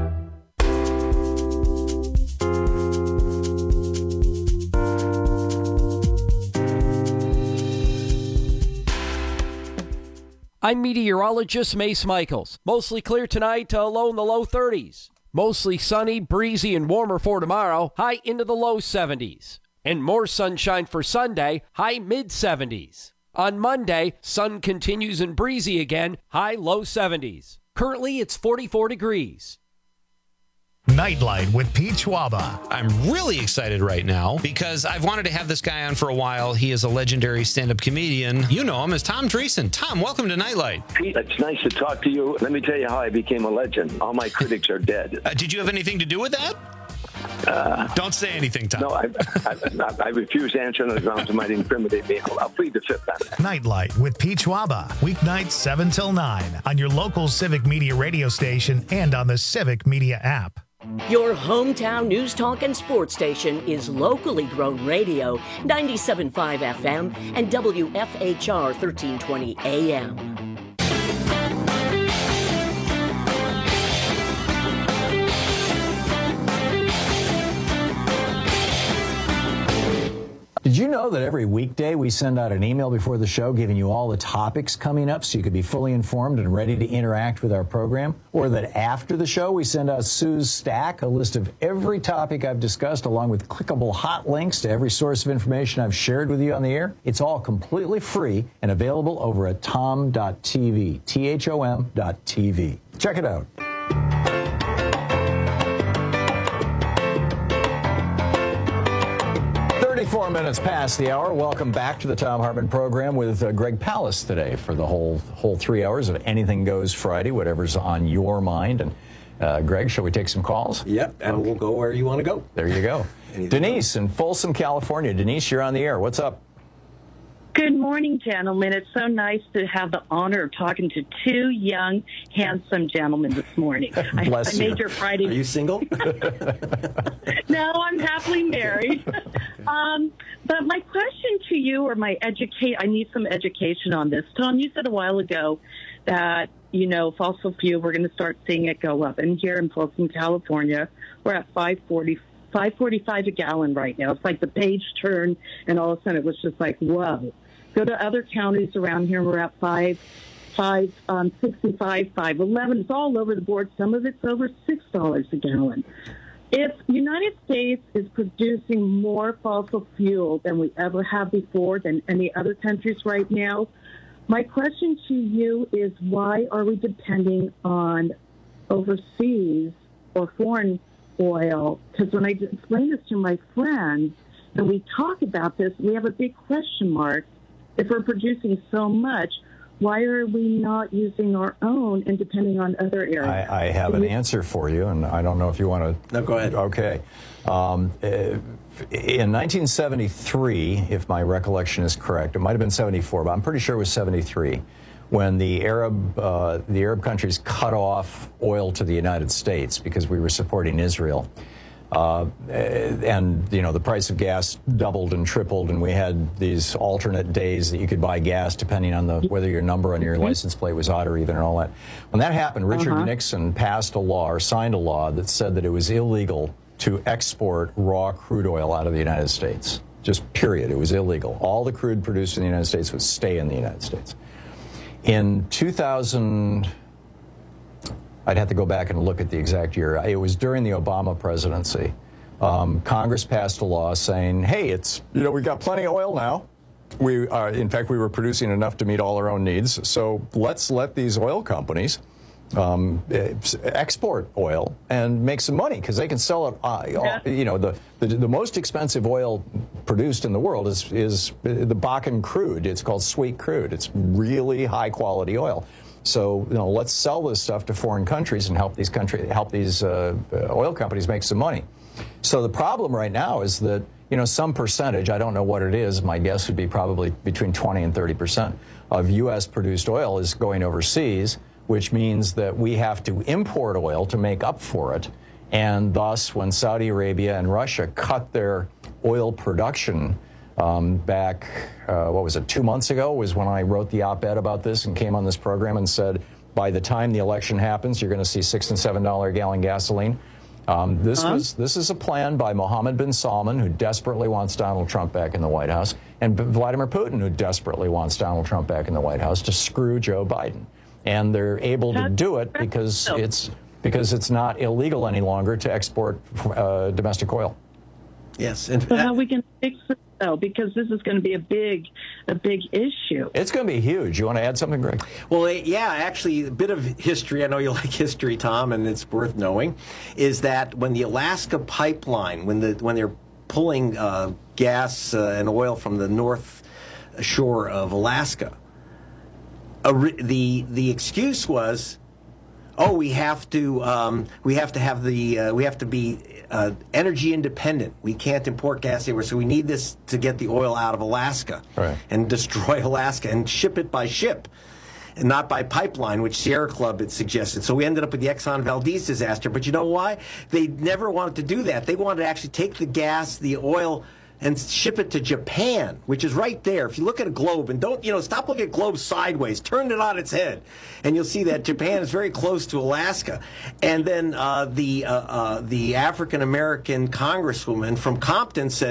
I'm meteorologist Mace Michaels. Mostly clear tonight, uh, low in the low thirties. Mostly sunny, breezy, and warmer for tomorrow, high into the low seventies. And more sunshine for Sunday, high mid seventies. On Monday, sun continues and breezy again, high low seventies. Currently, it's forty-four degrees. Nightlight with Pete Schwaba. I'm really excited right now because I've wanted to have this guy on for a while. He is a legendary stand-up comedian. You know him as Tom Dreesen. Tom, welcome to Nightlight. Pete, it's nice to talk to you. Let me tell you how I became a legend. All my critics are dead. Uh, did you have anything to do with that? Uh, Don't say anything, Tom. No, I, I, I refuse to answer on the grounds it might incriminate me. I'll, I'll plead the fifth then. Nightlight with Pete Schwaba. Weeknights seven till nine on your local Civic Media radio station and on the Civic Media app. Your hometown news, talk, and sports station is locally grown radio, ninety-seven point five F M and W F H R thirteen twenty A M. Did you know know that every weekday we send out an email before the show giving you all the topics coming up so you could be fully informed and ready to interact with our program? Or that after the show we send out Sue's Stack, a list of every topic I've discussed along with clickable hot links to every source of information I've shared with you on the air? It's all completely free and available over at tom dot t v, T H O M dot T V. Check it out. thirty-four minutes past the hour. Welcome back to the Thom Hartmann program with uh, Greg Palast today for the whole whole three hours of Anything Goes Friday, whatever's on your mind. And uh, Greg, shall we take some calls? Yep, and okay. We'll go where you want to go. There you go. Denise in Folsom, California. Denise, you're on the air. What's up? Good morning, gentlemen. It's so nice to have the honor of talking to two young, handsome gentlemen this morning. Bless I, I you. made your Friday. Are you single? No, I'm happily married. um, but my question to you, or my educate, I need some education on this. Tom, you said a while ago that, you know, fossil fuel, we're going to start seeing it go up. And here in Folsom, California, we're at five forty, five forty-five a gallon right now. It's like the page turned, and all of a sudden it was just like, whoa. Go to other counties around here, we're at five, five, um, sixty-five, five eleven. It's all over the board. Some of it's over six dollars a gallon. If the United States is producing more fossil fuel than we ever have before, than any other countries right now, my question to you is, why are we depending on overseas or foreign oil? Because when I explain this to my friends and we talk about this, we have a big question mark. If we're producing so much, why are we not using our own and depending on other areas? I, I have an answer for you, and I don't know if you want to... No, go ahead. Okay. Um, in nineteen seventy-three, if my recollection is correct, it might have been seventy-four, but I'm pretty sure it was seventy-three, when the Arab, uh, the Arab countries cut off oil to the United States because we were supporting Israel. Uh, and, you know, the price of gas doubled and tripled, and we had these alternate days that you could buy gas depending on the whether your number on your license plate was odd or even and all that. When that happened, Richard uh-huh. Nixon passed a law or signed a law that said that it was illegal to export raw crude oil out of the United States. Just period. It was illegal. All the crude produced in the United States would stay in the United States. In two thousand... I'd have to go back and look at the exact year. It was during the Obama presidency. Um, Congress passed a law saying, hey, it's, you know, we've got plenty of oil now. We are, in fact, we were producing enough to meet all our own needs. So let's let these oil companies um, export oil and make some money because they can sell it. Uh, yeah. You know, the, the the most expensive oil produced in the world is, is the Bakken crude. It's called sweet crude. It's really high quality oil. So, you know, let's sell this stuff to foreign countries and help these country, help these uh, oil companies make some money. So the problem right now is that, you know, some percentage, I don't know what it is, my guess would be probably between twenty and thirty percent of U S produced oil is going overseas, which means that we have to import oil to make up for it. And thus, when Saudi Arabia and Russia cut their oil production Um, back, uh, what was it, two months ago was when I wrote the op-ed about this and came on this program and said, by the time the election happens, you're going to see six and seven dollar a gallon gasoline. Um, this uh-huh. was this is a plan by Mohammed bin Salman, who desperately wants Donald Trump back in the White House, and Vladimir Putin, who desperately wants Donald Trump back in the White House to screw Joe Biden. And they're able to do it because it's because it's not illegal any longer to export uh, domestic oil. Yes, and so how we can fix it though, because this is going to be a big, a big issue. It's going to be huge. You want to add something, Greg? Well, yeah, actually, a bit of history. I know you like history, Tom, and it's worth knowing. Is that when the Alaska pipeline, when the when they're pulling uh, gas uh, and oil from the north shore of Alaska, a re- the the excuse was, oh, we have to um, we have to have the uh, we have to be uh, energy independent. We can't import gas anywhere, so we need this to get the oil out of Alaska right. and destroy Alaska and ship it by ship, and not by pipeline, which Sierra Club had suggested. So we ended up with the Exxon Valdez disaster. But you know why? They never wanted to do that. They wanted to actually take the gas, the oil, and ship it to Japan, which is right there. If you look at a globe, and don't, you know, stop looking at globes sideways, turn it on its head, and you'll see that Japan is very close to Alaska. And then uh, the uh, uh, the African-American congresswoman from Compton said,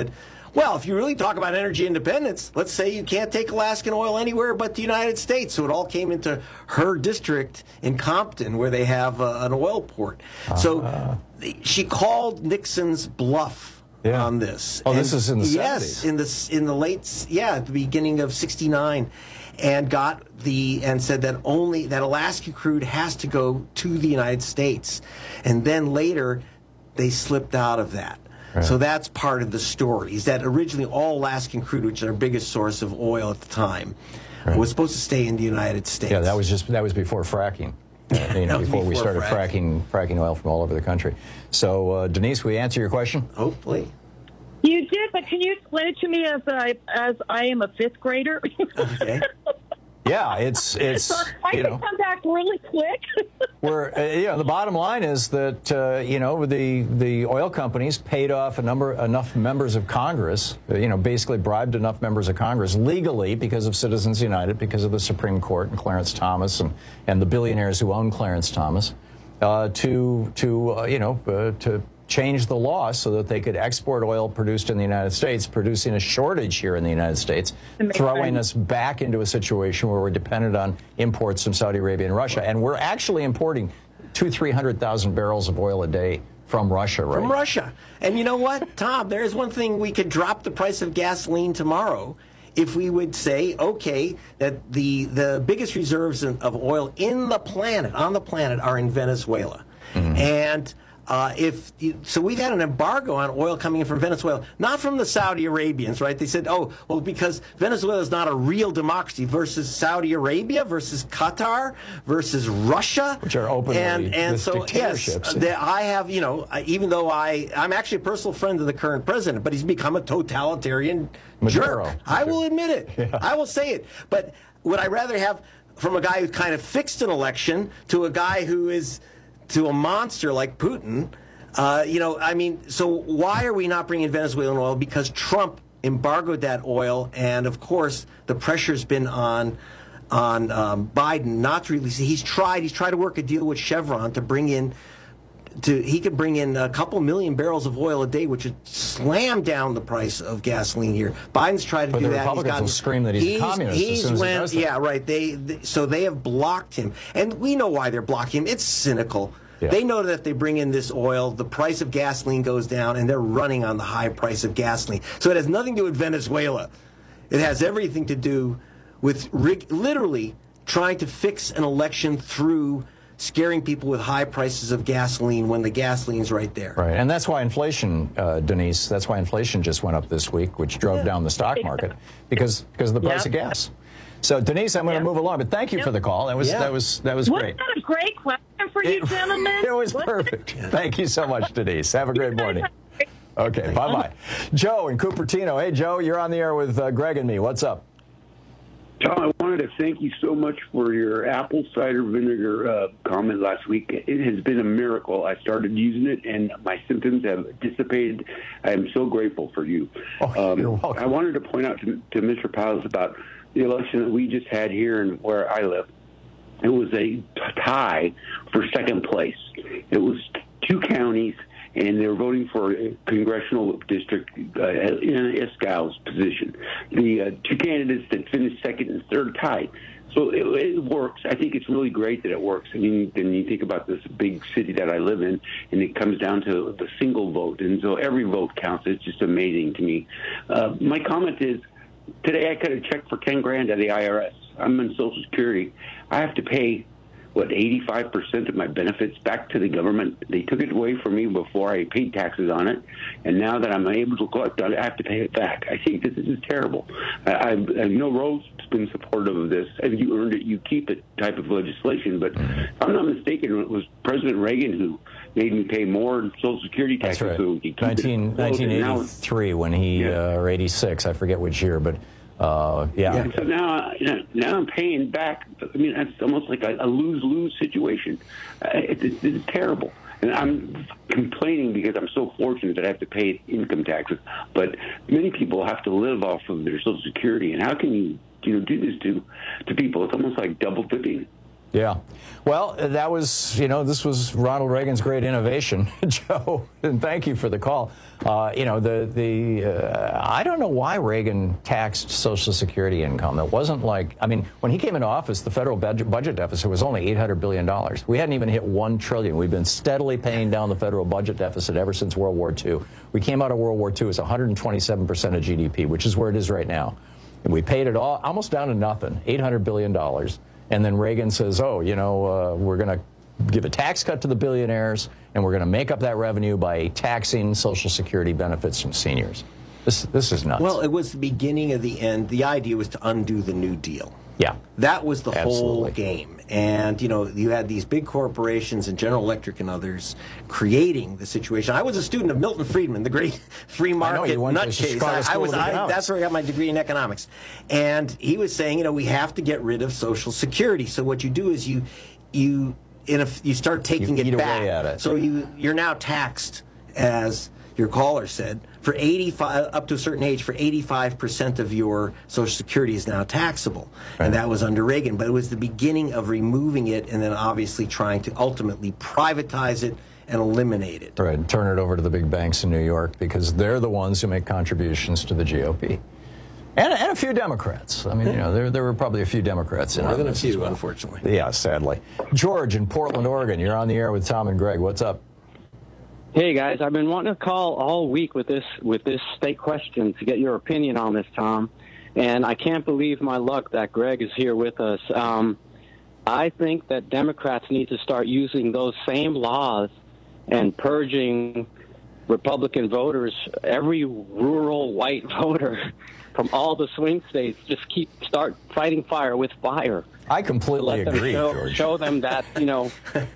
Well, if you really talk about energy independence, let's say you can't take Alaskan oil anywhere but the United States. So it all came into her district in Compton, where they have uh, an oil port. Uh, so she called Nixon's bluff yeah. on this. Oh, and this is in the yes, seventies. in the in the late yeah, at the beginning of sixty-nine, and got the and said that only that Alaskan crude has to go to the United States, and then later they slipped out of that. Right. So that's part of the story, is that originally all Alaskan crude, which is our biggest source of oil at the time, right. was supposed to stay in the United States. Yeah, that was just that was before fracking. Uh, you know, before, before we started fracking. fracking fracking oil from all over the country. So, uh, Denise, we answer your question? Hopefully. You did, but can you explain it to me as I as I am a fifth grader? Okay. Yeah, it's it's. So I you can know, come back really quick. We're uh, you know, the bottom line is that uh, you know the the oil companies paid off a number enough members of Congress, uh, you know, basically bribed enough members of Congress legally because of Citizens United, because of the Supreme Court and Clarence Thomas and and the billionaires who own Clarence Thomas, uh, to to uh, you know uh, to. change the law so that they could export oil produced in the United States, producing a shortage here in the United States, throwing us back into a situation where we're dependent on imports from Saudi Arabia and Russia. And we're actually importing two, three hundred thousand barrels of oil a day from Russia, right? From Russia. And you know what, Tom, there's one thing: we could drop the price of gasoline tomorrow if we would say, okay, that the, the biggest reserves of oil in the planet, on the planet, are in Venezuela. Mm-hmm. And Uh, if you, so, we've had an embargo on oil coming in from Venezuela, not from the Saudi Arabians, right? They said, oh, well, because Venezuela is not a real democracy versus Saudi Arabia versus Qatar versus Russia, which are openly and and so yes, the, I have you know even though I I'm actually a personal friend of the current president, but he's become a totalitarian Maduro. jerk. I will admit it. Yeah. I will say it. But would I rather have from a guy who kind of fixed an election to a guy who is to a monster like Putin? Uh, you know, I mean, so why are we not bringing Venezuelan oil? Because Trump embargoed that oil, and of course the pressure's been on on um, Biden not to release it. He's tried. He's tried to work a deal with Chevron to bring in. To, he could bring in a couple million barrels of oil a day, which would slam down the price of gasoline here. Biden's tried to but do the that. Republicans he's gotten, will scream that he's, he's a communist he's as soon as went, he does that. Yeah, right. They, they so they have blocked him, and we know why they're blocking him. It's cynical. Yeah. They know that if they bring in this oil, the price of gasoline goes down, and they're running on the high price of gasoline. So it has nothing to do with Venezuela. It has everything to do with rig- literally trying to fix an election through scaring people with high prices of gasoline when the gasoline's right there. Right, and that's why inflation, uh, Denise, that's why inflation just went up this week, which drove yeah. down the stock market, because because of the price yeah. of gas. So, Denise, I'm going to yeah. move along, but thank you yep. for the call. That was yeah. that was that was Wasn't great. That a great question for you, it, gentlemen. It was perfect. Thank you so much, Denise. Have a great morning. Okay, bye bye. Joe in Cupertino. Hey, Joe, you're on the air with uh, Greg and me. What's up? Tom, I wanted to thank you so much for your apple cider vinegar uh, comment last week. It has been a miracle. I started using it, and my symptoms have dissipated. I am so grateful for you. Oh, um, you're welcome. I wanted to point out to, to Mister Powell about the election that we just had here and where I live. It was a tie for second place. It was two counties, and they were voting for a congressional district uh, in Iskow's position. The uh, two candidates that finished second and third tied. So it, it works. I think it's really great that it works. I mean, then you think about this big city that I live in, and it comes down to the single vote, and so every vote counts. It's just amazing to me. Uh, my comment is, today I cut a check for ten grand at the I R S. I'm in Social Security. I have to pay, what, eighty-five percent of my benefits back to the government. They took it away from me before I paid taxes on it, and now that I'm able to collect on it, I have to pay it back. I think that this is terrible. I, I, I know Rose has been supportive of this. If you earned it, you keep it type of legislation, but if I'm not mistaken, it was President Reagan who made me pay more in Social Security taxes. That's right. So we could keep nineteen, it nineteen eighty-three, when he, yeah. uh, or eighty-six, I forget which year, but uh, yeah. yeah. So now, you know, now I'm paying back. I mean, that's almost like a, a lose-lose situation. Uh, it, it, it's terrible. And I'm complaining because I'm so fortunate that I have to pay income taxes. But many people have to live off of their Social Security. And how can you, you know, do this to, to people? It's almost like double dipping. Yeah. Well, that was, you know, this was Ronald Reagan's great innovation, Joe, and thank you for the call. Uh, you know, the, the uh, I don't know why Reagan taxed Social Security income. It wasn't like, I mean, when he came into office, the federal budget, budget deficit was only eight hundred billion dollars. We hadn't even hit one trillion dollars. We've been steadily paying down the federal budget deficit ever since World War Two. We came out of World War Two as one hundred twenty-seven percent of G D P, which is where it is right now. And we paid it all almost down to nothing, eight hundred billion dollars. And then Reagan says, oh, you know, uh, we're going to give a tax cut to the billionaires, and we're going to make up that revenue by taxing Social Security benefits from seniors. This this is nuts. Well, it was the beginning of the end. The idea was to undo the New Deal. Yeah. That was the Absolutely. whole game. And, you know, you had these big corporations and General Electric and others creating the situation. I was a student of Milton Friedman, the great free market nutcase. I, I was, I, that's where I got my degree in economics. And he was saying, you know, we have to get rid of Social Security. So what you do is you, you, in a, you start taking You eat it away back. at it. So you, you're now taxed, as your caller said, for eighty-five up to a certain age, for eighty-five percent of your Social Security is now taxable. Right. And that was under Reagan. But it was the beginning of removing it and then obviously trying to ultimately privatize it and eliminate it. Right, and turn it over to the big banks in New York because they're the ones who make contributions to the G O P. And, and a few Democrats. I mean, you know, there, there were probably a few Democrats in More on than a this few, as well. unfortunately. Yeah, sadly. George in Portland, Oregon, you're on the air with Tom and Greg. What's up? Hey guys, I've been wanting to call all week with this with this state question to get your opinion on this, Tom. And I can't believe my luck that Greg is here with us. Um, I think that Democrats need to start using those same laws and purging Republican voters, every rural white voter from all the swing states. Just keep start fighting fire with fire. I completely Let them agree, show, George. Show them that, you know.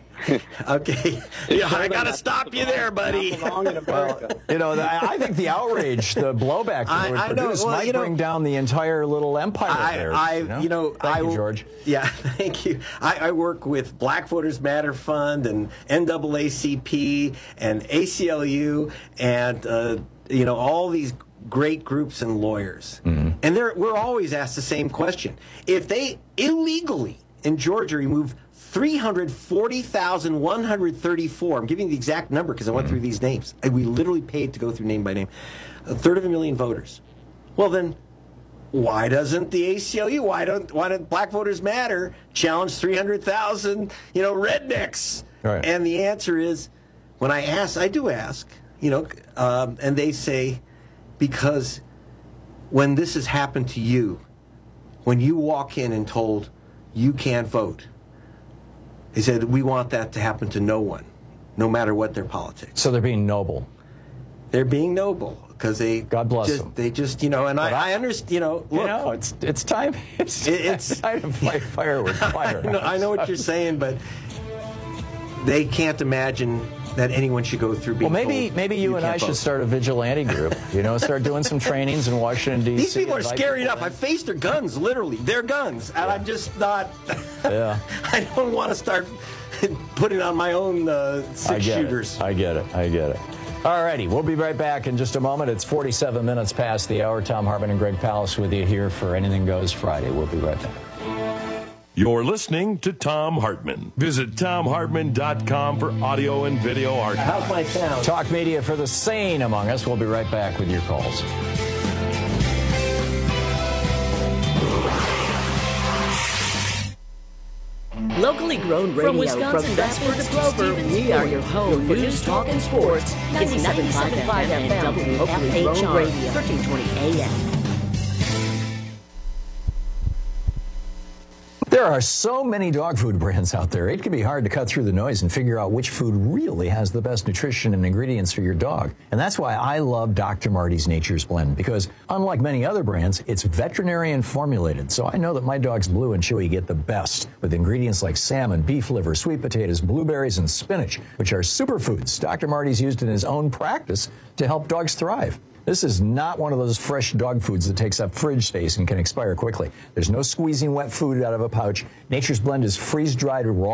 Okay. Yeah, I got to stop you there, buddy. Well, you know, I think the outrage, the blowback that it would I, I know, produce well, might you know, bring down the entire little empire I, there. I, you know, you know thank I, you, George. Yeah, thank you. I, I work with Black Voters Matter Fund and N double A C P and A C L U and, uh, you know, all these great groups and lawyers. Mm-hmm. And they're, we're always asked the same question. If they illegally in Georgia remove three hundred forty thousand one hundred thirty-four. I'm giving the exact number because I went through these names. And we literally paid to go through name by name. A third of a million voters. Well, then, why doesn't the A C L U, why don't why don't Black Voters Matter challenge three hundred thousand, you know, rednecks? Right. And the answer is, when I ask, I do ask, you know, um, and they say, because when this has happened to you, when you walk in and told you can't vote, they said, we want that to happen to no one, no matter what their politics. So they're being noble. They're being noble because they God bless just, them. They just, you know, and I, I, I understand, you know, look. You know, it's, it's time. It's, it, it's time to fight fire with fire. I know, I know what you're saying, but they can't imagine that anyone should go through being Well, maybe told maybe you, you and I can't should vote. start a vigilante group. You know, start doing some trainings in Washington, D C These people are invite scary people enough. I faced their guns, literally. Their guns. And I'm just not... Yeah. I don't want to start putting on my own uh, six I get shooters. It. I get it. I get it. All righty. We'll be right back in just a moment. It's forty-seven minutes past the hour. Tom Hartman and Greg Palast with you here for Anything Goes Friday. We'll be right back. You're listening to Tom Hartman. Visit tom hartman dot com for audio and video art. How's my sound? Talk media for the sane among us. We'll be right back with your calls. Locally grown radio from Wisconsin Vesper to Clover, we are your home for news, talk, and sports. It's ninety-seven point five F M, W F H R, thirteen twenty A M. There are so many dog food brands out there, it can be hard to cut through the noise and figure out which food really has the best nutrition and ingredients for your dog. And that's why I love Doctor Marty's Nature's Blend, because unlike many other brands, it's veterinarian formulated. So I know that my dogs Blue and Chewy get the best with ingredients like salmon, beef liver, sweet potatoes, blueberries, and spinach, which are superfoods Doctor Marty's used in his own practice to help dogs thrive. This is not one of those fresh dog foods that takes up fridge space and can expire quickly. There's no squeezing wet food out of a pouch. Nature's Blend is freeze-dried raw.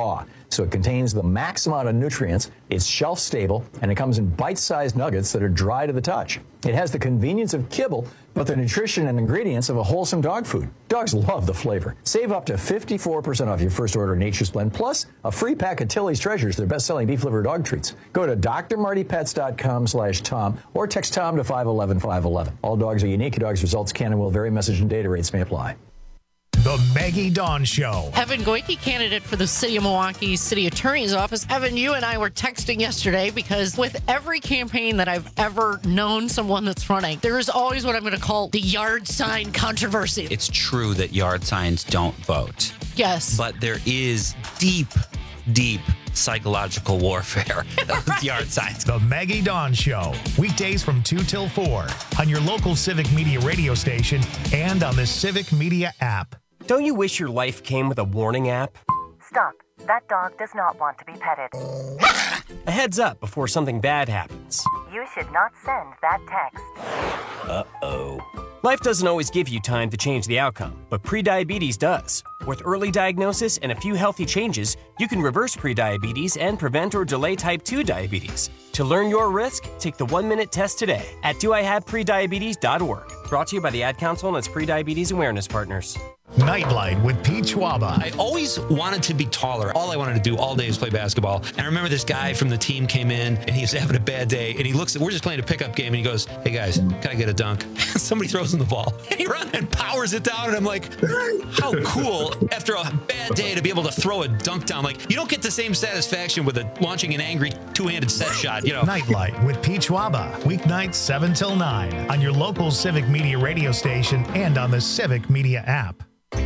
so it contains the max amount of nutrients, it's shelf-stable, and it comes in bite-sized nuggets that are dry to the touch. It has the convenience of kibble, but the nutrition and ingredients of a wholesome dog food. Dogs love the flavor. Save up to fifty-four percent off your first order of Nature's Blend, plus a free pack of Tilly's Treasures, their best-selling beef liver dog treats. Go to d r marty pets dot com slash Tom or text Tom to five one one five one one. All dogs are unique. Dogs' results can and will vary. Message and data rates may apply. The Maggie Dawn Show. Evan Goyke, candidate for the City of Milwaukee City Attorney's Office. Evan, you and I were texting yesterday because with every campaign that I've ever known someone that's running, there is always what I'm going to call the yard sign controversy. It's true that yard signs don't vote. Yes. But there is deep, deep psychological warfare with yard signs. The Maggie Dawn Show. Weekdays from two till four on your local Civic Media radio station and on the Civic Media app. Don't you wish your life came with a warning app? Stop. That dog does not want to be petted. A heads up before something bad happens. You should not send that text. Uh-oh. Life doesn't always give you time to change the outcome, but prediabetes does. With early diagnosis and a few healthy changes, you can reverse prediabetes and prevent or delay type two diabetes. To learn your risk, take the one-minute test today at do I have prediabetes dot org. Brought to you by the Ad Council and its prediabetes awareness partners. Nightlight with Pete Schwaba. I always wanted to be taller. All I wanted to do all day was play basketball. And I remember this guy from the team came in and he was having a bad day. And he looks at, we're just playing a pickup game. And he goes, hey guys, can I get a dunk? Somebody throws him the ball. And he runs and powers it down. And I'm like, how cool after a bad day to be able to throw a dunk down. Like, you don't get the same satisfaction with a, launching an angry two-handed set shot, you know. Nightlight with Pete Schwaba. Weeknights seven till nine on your local Civic Media radio station and on the Civic Media app.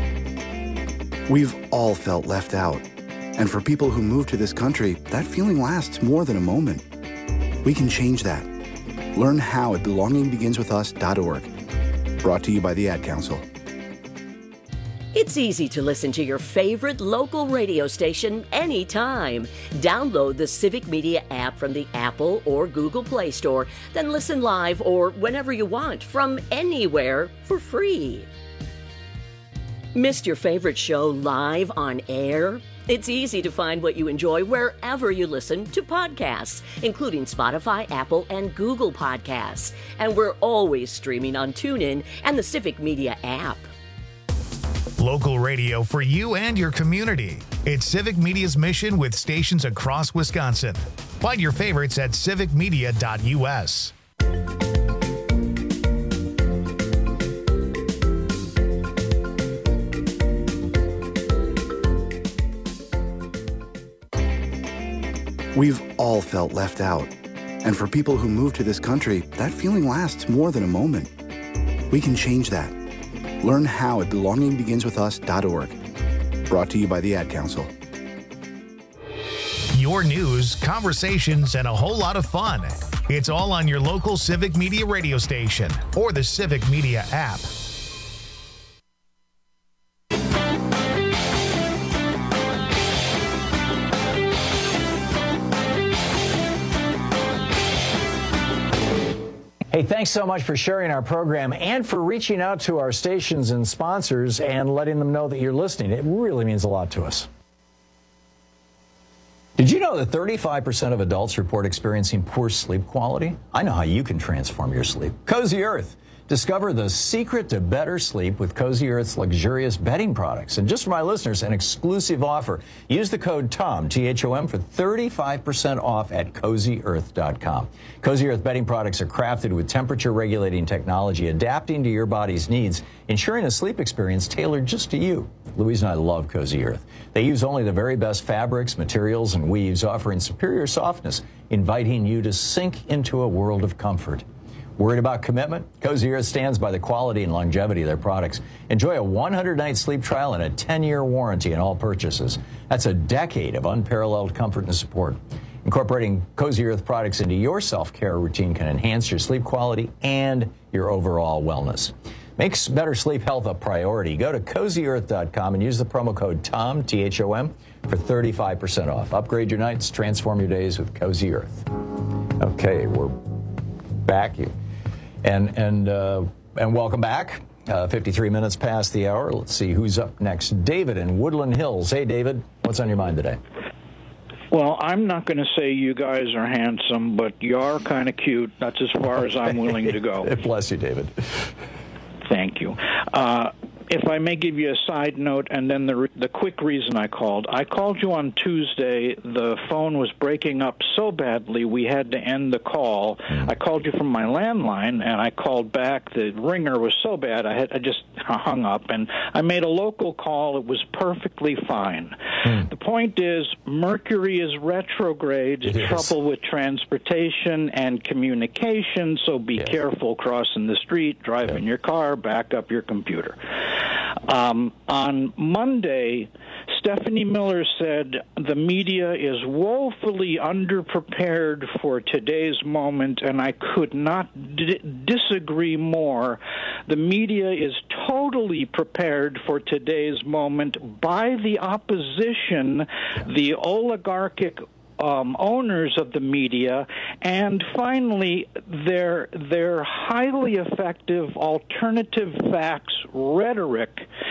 We've all felt left out. And for people who move to this country, that feeling lasts more than a moment. We can change that. Learn how at belonging begins with us dot org. Brought to you by the Ad Council. It's easy to listen to your favorite local radio station anytime. Download the Civic Media app from the Apple or Google Play Store, then listen live or whenever you want from anywhere for free. Missed your favorite show live on air? It's easy to find what you enjoy wherever you listen to podcasts, including Spotify, Apple, and Google Podcasts. And we're always streaming on TuneIn and the Civic Media app. Local radio for you and your community. It's Civic Media's mission with stations across Wisconsin. Find your favorites at civic media dot u s. We've all felt left out. And for people who move to this country, that feeling lasts more than a moment. We can change that. Learn how at belonging begins with us dot org. Brought to you by the Ad Council. Your news, conversations, and a whole lot of fun. It's all on your local Civic Media radio station or the Civic Media app. Hey, thanks so much for sharing our program and for reaching out to our stations and sponsors and letting them know that you're listening. It really means a lot to us. Did you know that thirty-five percent of adults report experiencing poor sleep quality? I know how you can transform your sleep. Cozy Earth. Discover the secret to better sleep with Cozy Earth's luxurious bedding products. And just for my listeners, an exclusive offer. Use the code TOM, T H O M, for thirty-five percent off at cozy earth dot com. Cozy Earth bedding products are crafted with temperature-regulating technology, adapting to your body's needs, ensuring a sleep experience tailored just to you. Louise and I love Cozy Earth. They use only the very best fabrics, materials, and weaves, offering superior softness, inviting you to sink into a world of comfort. Worried about commitment? Cozy Earth stands by the quality and longevity of their products. Enjoy a one hundred night sleep trial and a ten year warranty on all purchases. That's a decade of unparalleled comfort and support. Incorporating Cozy Earth products into your self-care routine can enhance your sleep quality and your overall wellness. Makes better sleep health a priority. Go to cozy earth dot com and use the promo code TOM, T H O M, for thirty-five percent off. Upgrade your nights, transform your days with Cozy Earth. Okay, we're back. And and uh, and welcome back. Uh, fifty-three minutes past the hour. Let's see who's up next. David in Woodland Hills. Hey, David, what's on your mind today? Well, I'm not going to say you guys are handsome, but you are kind of cute. That's as far as I'm willing to go. Bless you, David. Thank you. Uh, if I may give you a side note, and then the the quick reason I called. I called you on Tuesday. The phone was breaking up so badly we had to end the call. I called you from my landline, and I called back. The ringer was so bad I had I just hung up, and I made a local call. It was perfectly fine. Hmm. The point is, Mercury is retrograde, It is. trouble with transportation and communication, so be yes. careful crossing the street, driving yeah. your car, back up your computer. Um, on Monday, Stephanie Miller said the media is woefully underprepared for today's moment, and I could not d- disagree more. The media is totally prepared for today's moment by the opposition, the oligarchic Um, owners of the media, and finally their their highly effective alternative facts rhetoric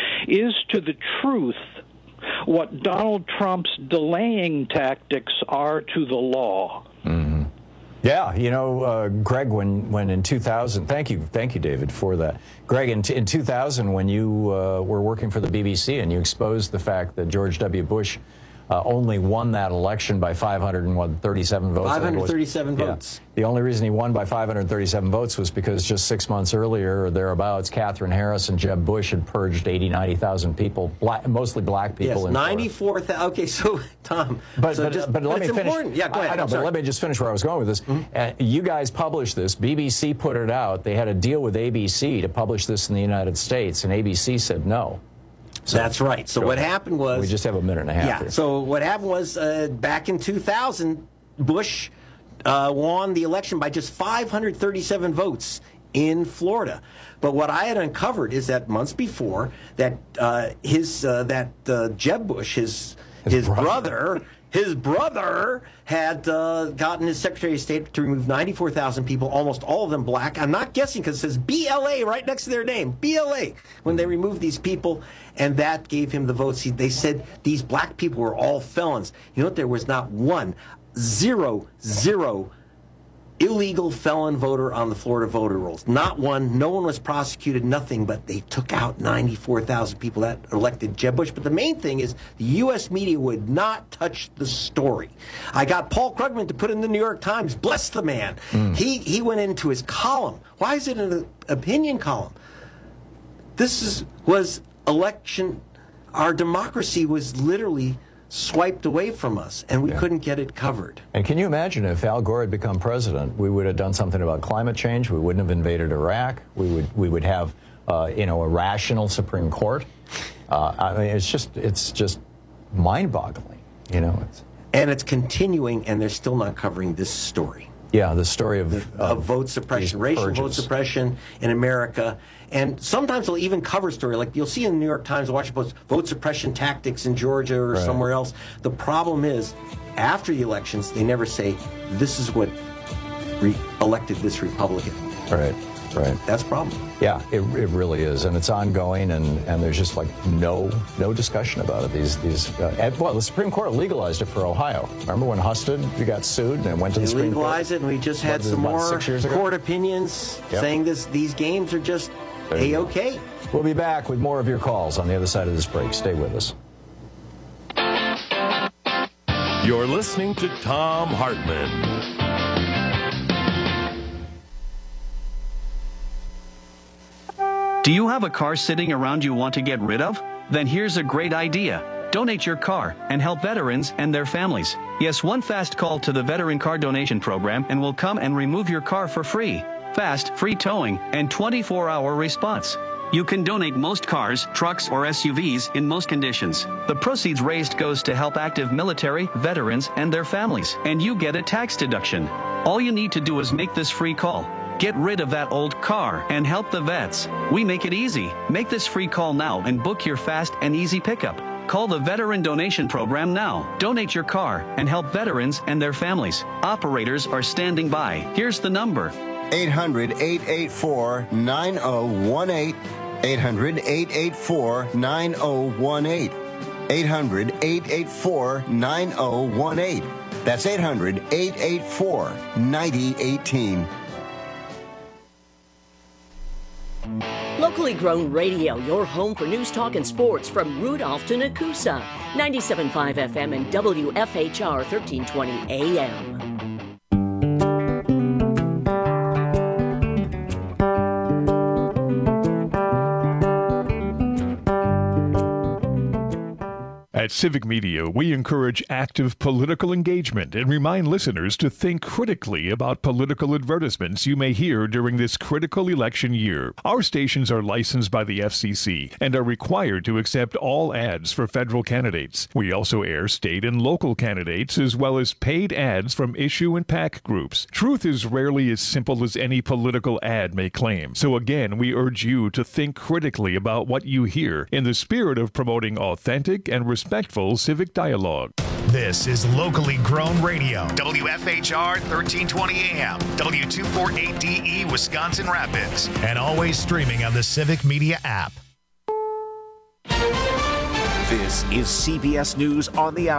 is to the truth what Donald Trump's delaying tactics are to the law. Mm-hmm. Yeah, you know, uh, Greg, when, when in two thousand, thank you, thank you, David, for that. Greg, in, in two thousand, when you uh, were working for the B B C and you exposed the fact that George W. Bush Uh, only won that election by five hundred thirty-seven votes. five hundred thirty-seven votes. Yeah. The only reason he won by five hundred thirty-seven votes was because just six months earlier or thereabouts, Catherine Harris and Jeb Bush had purged eighty, ninety thousand people, black, mostly black people. Yes, in ninety-four thousand. Okay, so, Tom. But, so but, just, but let but me it's finish. Important. Yeah, go ahead. I know, I'm but sorry. let me just finish where I was going with this. Mm-hmm. Uh, you guys published this. B B C put it out. They had a deal with A B C to publish this in the United States, and A B C said no. So, That's right. So what happened was... We just have a minute and a half Yeah, here. so what happened was uh, back in two thousand, Bush uh, won the election by just five hundred thirty-seven votes in Florida. But what I had uncovered is that months before, that uh, his uh, that uh, Jeb Bush, his, his, his brother... brother His brother had uh, gotten his Secretary of State to remove ninety-four thousand people, almost all of them black. I'm not guessing because it says B L A right next to their name, B L A, when they removed these people, and that gave him the votes. He, they said these black people were all felons. You know what? There was not one, zero, zero illegal felon voter on the Florida voter rolls. Not one. No one was prosecuted, nothing, but they took out ninety-four thousand people that elected Jeb Bush. But the main thing is the U S media would not touch the story. I got Paul Krugman to put in the New York Times. Bless the man. Mm. He, he went into his column. Why is it an opinion column? This is, was election. Our democracy was literally swiped away from us, and we yeah. couldn't get it covered. And can you imagine if Al Gore had become president, we would have done something about climate change, we wouldn't have invaded Iraq, we would we would have, uh, you know, a rational Supreme Court. Uh, I mean, it's just it's just mind-boggling, you know. It's, and it's continuing, and they're still not covering this story. Yeah, the story of, the, of, of vote suppression, racial purges. vote suppression in America. And sometimes they'll even cover story, like you'll see in the New York Times, Washington Post, vote suppression tactics in Georgia or right. somewhere else. The problem is, after the elections, they never say, this is what re- elected this Republican. Right, right. That's a problem. Yeah, it, it really is, and it's ongoing, and, and there's just like no no discussion about it. These these uh, and, well, the Supreme Court legalized it for Ohio. Remember when Husted you got sued and it went to they the Supreme Court? They legalized it, and we just had about, some more court opinions yep. saying this these games are just A-okay. We'll be back with more of your calls on the other side of this break. Stay with us. You're listening to Thom Hartmann. Do you have a car sitting around you want to get rid of? Then here's a great idea. Donate your car and help veterans and their families. Yes, one fast call to the Veteran Car Donation Program and we'll come and remove your car for free. Fast, free towing, and twenty-four hour response. You can donate most cars, trucks, or S U Vs in most conditions. The proceeds raised goes to help active military, veterans, and their families, and you get a tax deduction. All you need to do is make this free call. Get rid of that old car and help the vets. We make it easy. Make this free call now and book your fast and easy pickup. Call the Veteran Donation Program now. Donate your car and help veterans and their families. Operators are standing by. Here's the number. eight hundred, eight eight four, nine oh one eight. eight hundred, eight eight four, nine oh one eight. eight hundred, eight eight four, nine zero one eight. That's eight hundred, eight eight four, nine zero one eight. Locally grown radio, your home for news, talk, and sports from Rudolph to Nakusa. ninety-seven point five F M and W F H R thirteen twenty A M. At Civic Media, we encourage active political engagement and remind listeners to think critically about political advertisements you may hear during this critical election year. Our stations are licensed by the F C C and are required to accept all ads for federal candidates. We also air state and local candidates as well as paid ads from issue and PAC groups. Truth is rarely as simple as any political ad may claim. So again, we urge you to think critically about what you hear in the spirit of promoting authentic and respectful Respectful civic dialogue. This is locally grown radio. W F H R thirteen twenty A M, W two forty-eight D E, Wisconsin Rapids, and always streaming on the Civic Media app. This is C B S News on the Hour.